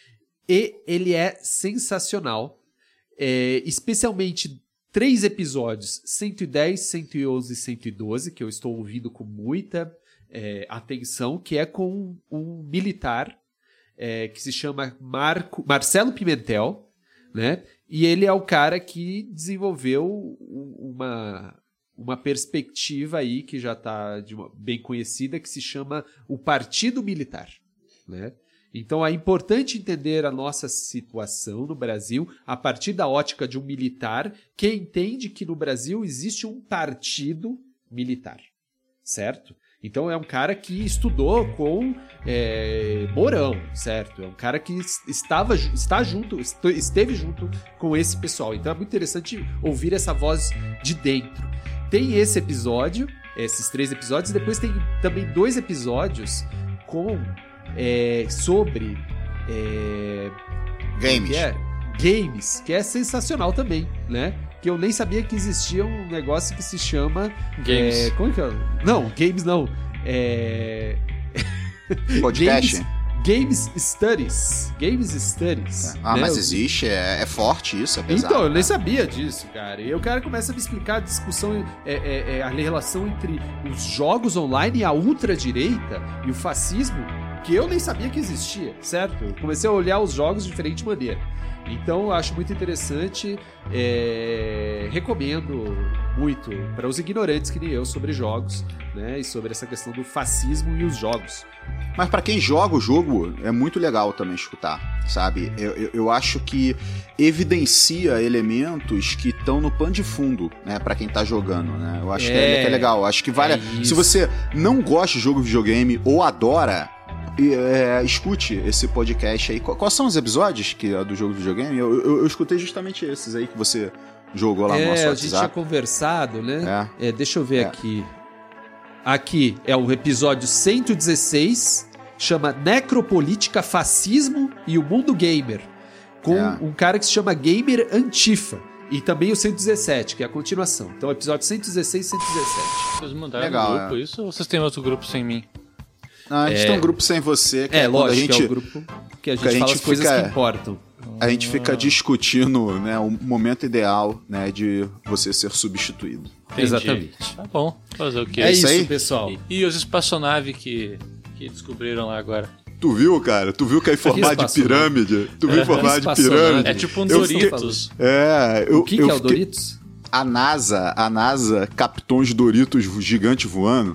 e ele é sensacional. É, especialmente três episódios, cento e dez, cento e onze e cento e doze, que eu estou ouvindo com muita é, atenção, que é com um militar é, que se chama Marco, Marcelo Pimentel, né? E ele é o cara que desenvolveu uma, uma perspectiva aí que já está bem conhecida, que se chama o Partido Militar, né? Então é importante entender a nossa situação no Brasil a partir da ótica de um militar que entende que no Brasil existe um partido militar, certo? Então é um cara que estudou com é, Mourão, certo? É um cara que estava, está junto, esteve junto com esse pessoal. Então é muito interessante ouvir essa voz de dentro. Tem esse episódio, esses três episódios, e depois tem também dois episódios com é, sobre é, games. Que é? Games, que é sensacional também, né? Que eu nem sabia que existia um negócio que se chama... Games. É, como que é? Não, games não. É... Podcast? Games, games Studies. Games Studies. Ah, né? mas existe? É, é forte isso? É pesado, então, eu nem né? sabia disso, cara. E o cara começa a me explicar a discussão, é, é, é, a relação entre os jogos online e a ultradireita e o fascismo que eu nem sabia que existia, certo? Eu comecei a olhar os jogos de diferente maneira. Então eu acho muito interessante, é... recomendo muito para os ignorantes que nem eu sobre jogos, né, e sobre essa questão do fascismo e os jogos. Mas pra quem joga o jogo, é muito legal também escutar, sabe? Eu, eu, eu acho que evidencia elementos que estão no pano de fundo, né? Pra quem tá jogando, né? Eu acho é, que, é, que é legal. Eu acho que vale... É se você não gosta de jogo de videogame ou adora... É, escute esse podcast aí. Quais são os episódios que, do jogo de videogame? Eu, eu, eu escutei justamente esses aí que você jogou lá no nosso WhatsApp. É, a gente tinha conversado, né? É. É, deixa eu ver é. aqui. Aqui é o episódio cento e dezesseis, chama Necropolítica, Fascismo e o Mundo Gamer, com é. um cara que se chama Gamer Antifa. E também o cento e dezessete, que é a continuação. Então, episódio cento e dezesseis e cento e dezessete. Vocês mandaram Legal, no grupo é. isso ou vocês têm outro grupo sem mim? Não, a gente é... tem um grupo sem você. Que é, é lógico, a gente, que é o grupo que a gente, que a fala gente as coisas fica, que importam. A gente fica discutindo, né, o momento ideal, né, de você ser substituído. Entendi. Exatamente. Tá bom, fazer o quê? É isso isso, aí? pessoal. E, e os espaçonave que, que descobriram lá agora? Tu viu, cara? Tu viu que é em formato de pirâmide? Tu viu em formato de pirâmide? É tipo um Doritos. É, eu, o que, eu que é o fiquei... Doritos? A NASA, a NASA captou uns Doritos gigantes voando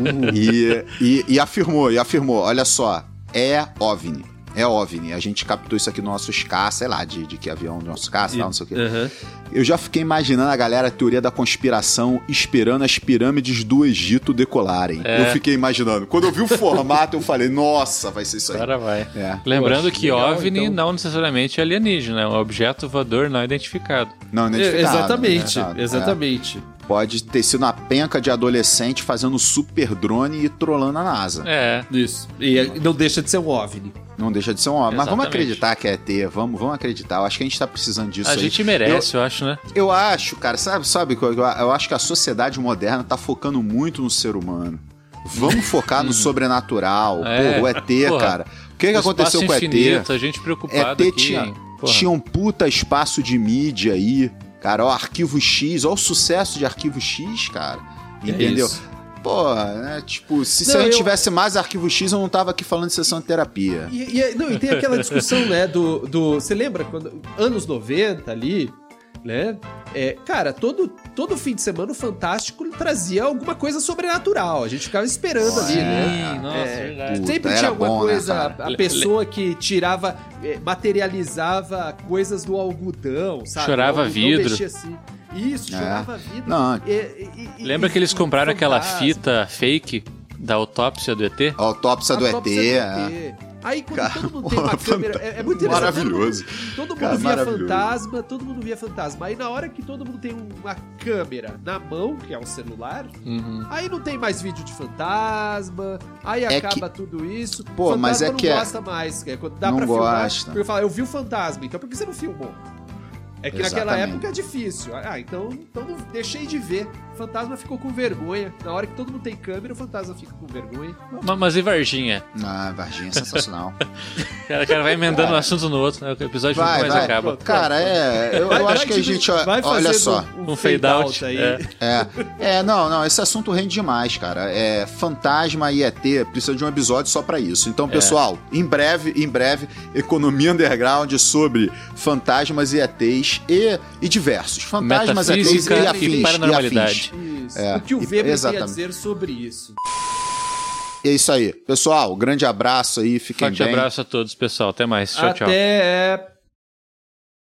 e, e, e afirmou, e afirmou, olha só, é OVNI, é OVNI, a gente captou isso aqui no nosso S C A, sei lá, de, de que avião, do nosso S C A, sei lá, não sei o quê. Uhum. Eu já fiquei imaginando a galera, a teoria da conspiração, esperando as pirâmides do Egito decolarem. É. Eu fiquei imaginando. Quando eu vi o formato, eu falei, nossa, vai ser isso aí. Agora vai. É. Lembrando que legal, OVNI então... não necessariamente é alienígena, é um objeto voador não identificado. Não identificado. É, exatamente, né? exatamente. É. Pode ter sido uma penca de adolescente fazendo super drone e trollando a NASA. É. Isso. E não deixa de ser um OVNI. Não deixa de ser um OVNI. Mas vamos Exatamente. acreditar que é E T. Vamos, vamos acreditar. Eu acho que a gente tá precisando disso A aí. gente merece, eu, eu acho, né? Eu acho, cara. Sabe, sabe? Eu, eu acho que a sociedade moderna tá focando muito no ser humano. Vamos focar no sobrenatural. É. Pô, o E T, Porra. cara. O que, que aconteceu com o E T? Infinito, a gente preocupado E T aqui, tinha, hein? tinha um puta espaço de mídia aí. Cara, ó, Arquivo X. Ó o sucesso de Arquivo X, cara. Entendeu? É Pô, né? Tipo, se, não, se a gente eu... tivesse mais Arquivo X, eu não tava aqui falando de sessão de terapia. E, e, não, e tem aquela discussão, né, do... do você lembra, quando anos noventa ali, né? É, cara, todo, todo fim de semana o Fantástico trazia alguma coisa sobrenatural. A gente ficava esperando Nossa, ali, é, né? Nossa, é, verdade. Puta, sempre era tinha alguma bom, coisa, né, a pessoa que tirava, é, materializava coisas do algodão, sabe? Chorava o algodão vidro. mexia assim. Isso, É. chorava vidro. Não. E, e, e, Lembra e, que eles e compraram aquela fantasma. fita fake da autópsia do E T? A autópsia do E Autópsia T. do é. E T. Aí quando Cara, todo mundo tem uma câmera, é, é muito interessante. Maravilhoso. Todo mundo, todo mundo Cara, via maravilhoso. fantasma, todo mundo via fantasma. Aí na hora que todo mundo tem uma câmera na mão, que é um celular, Uhum. aí não tem mais vídeo de fantasma, aí É acaba que- tudo isso. Pô, fantasma mas é não que é- gosta mais. É quando dá Não pra filmar. gosta. Porque eu falo, eu vi o fantasma, então por que você não filmou? É que naquela Exatamente. época é difícil. Ah, então, então não deixei de ver. O fantasma ficou com vergonha. Na hora que todo mundo tem câmera, o fantasma fica com vergonha. Mas, mas e Varginha? Ah, Varginha é sensacional. O cara, o cara vai emendando um assunto no outro, né? O episódio Vai, nunca mais vai. acaba. Cara, é. Eu, eu acho que a gente. vai Olha fazendo só. um, Um fade out. aí. É. É, é, não, não, esse assunto rende demais, cara. É, fantasma e E T precisa de um episódio só pra isso. Então, pessoal, em breve, em breve, Economia Underground sobre fantasmas e E Tês e, e diversos. Fantasmas, E Tês e Metafísica afins. e paranormalidade. Isso. É, o que o e- Weber tem a exatamente. dizer sobre isso. E é isso aí. Pessoal, grande abraço aí, fiquem Forte bem. abraço a todos, pessoal. Até mais. Tchau, tchau. Até.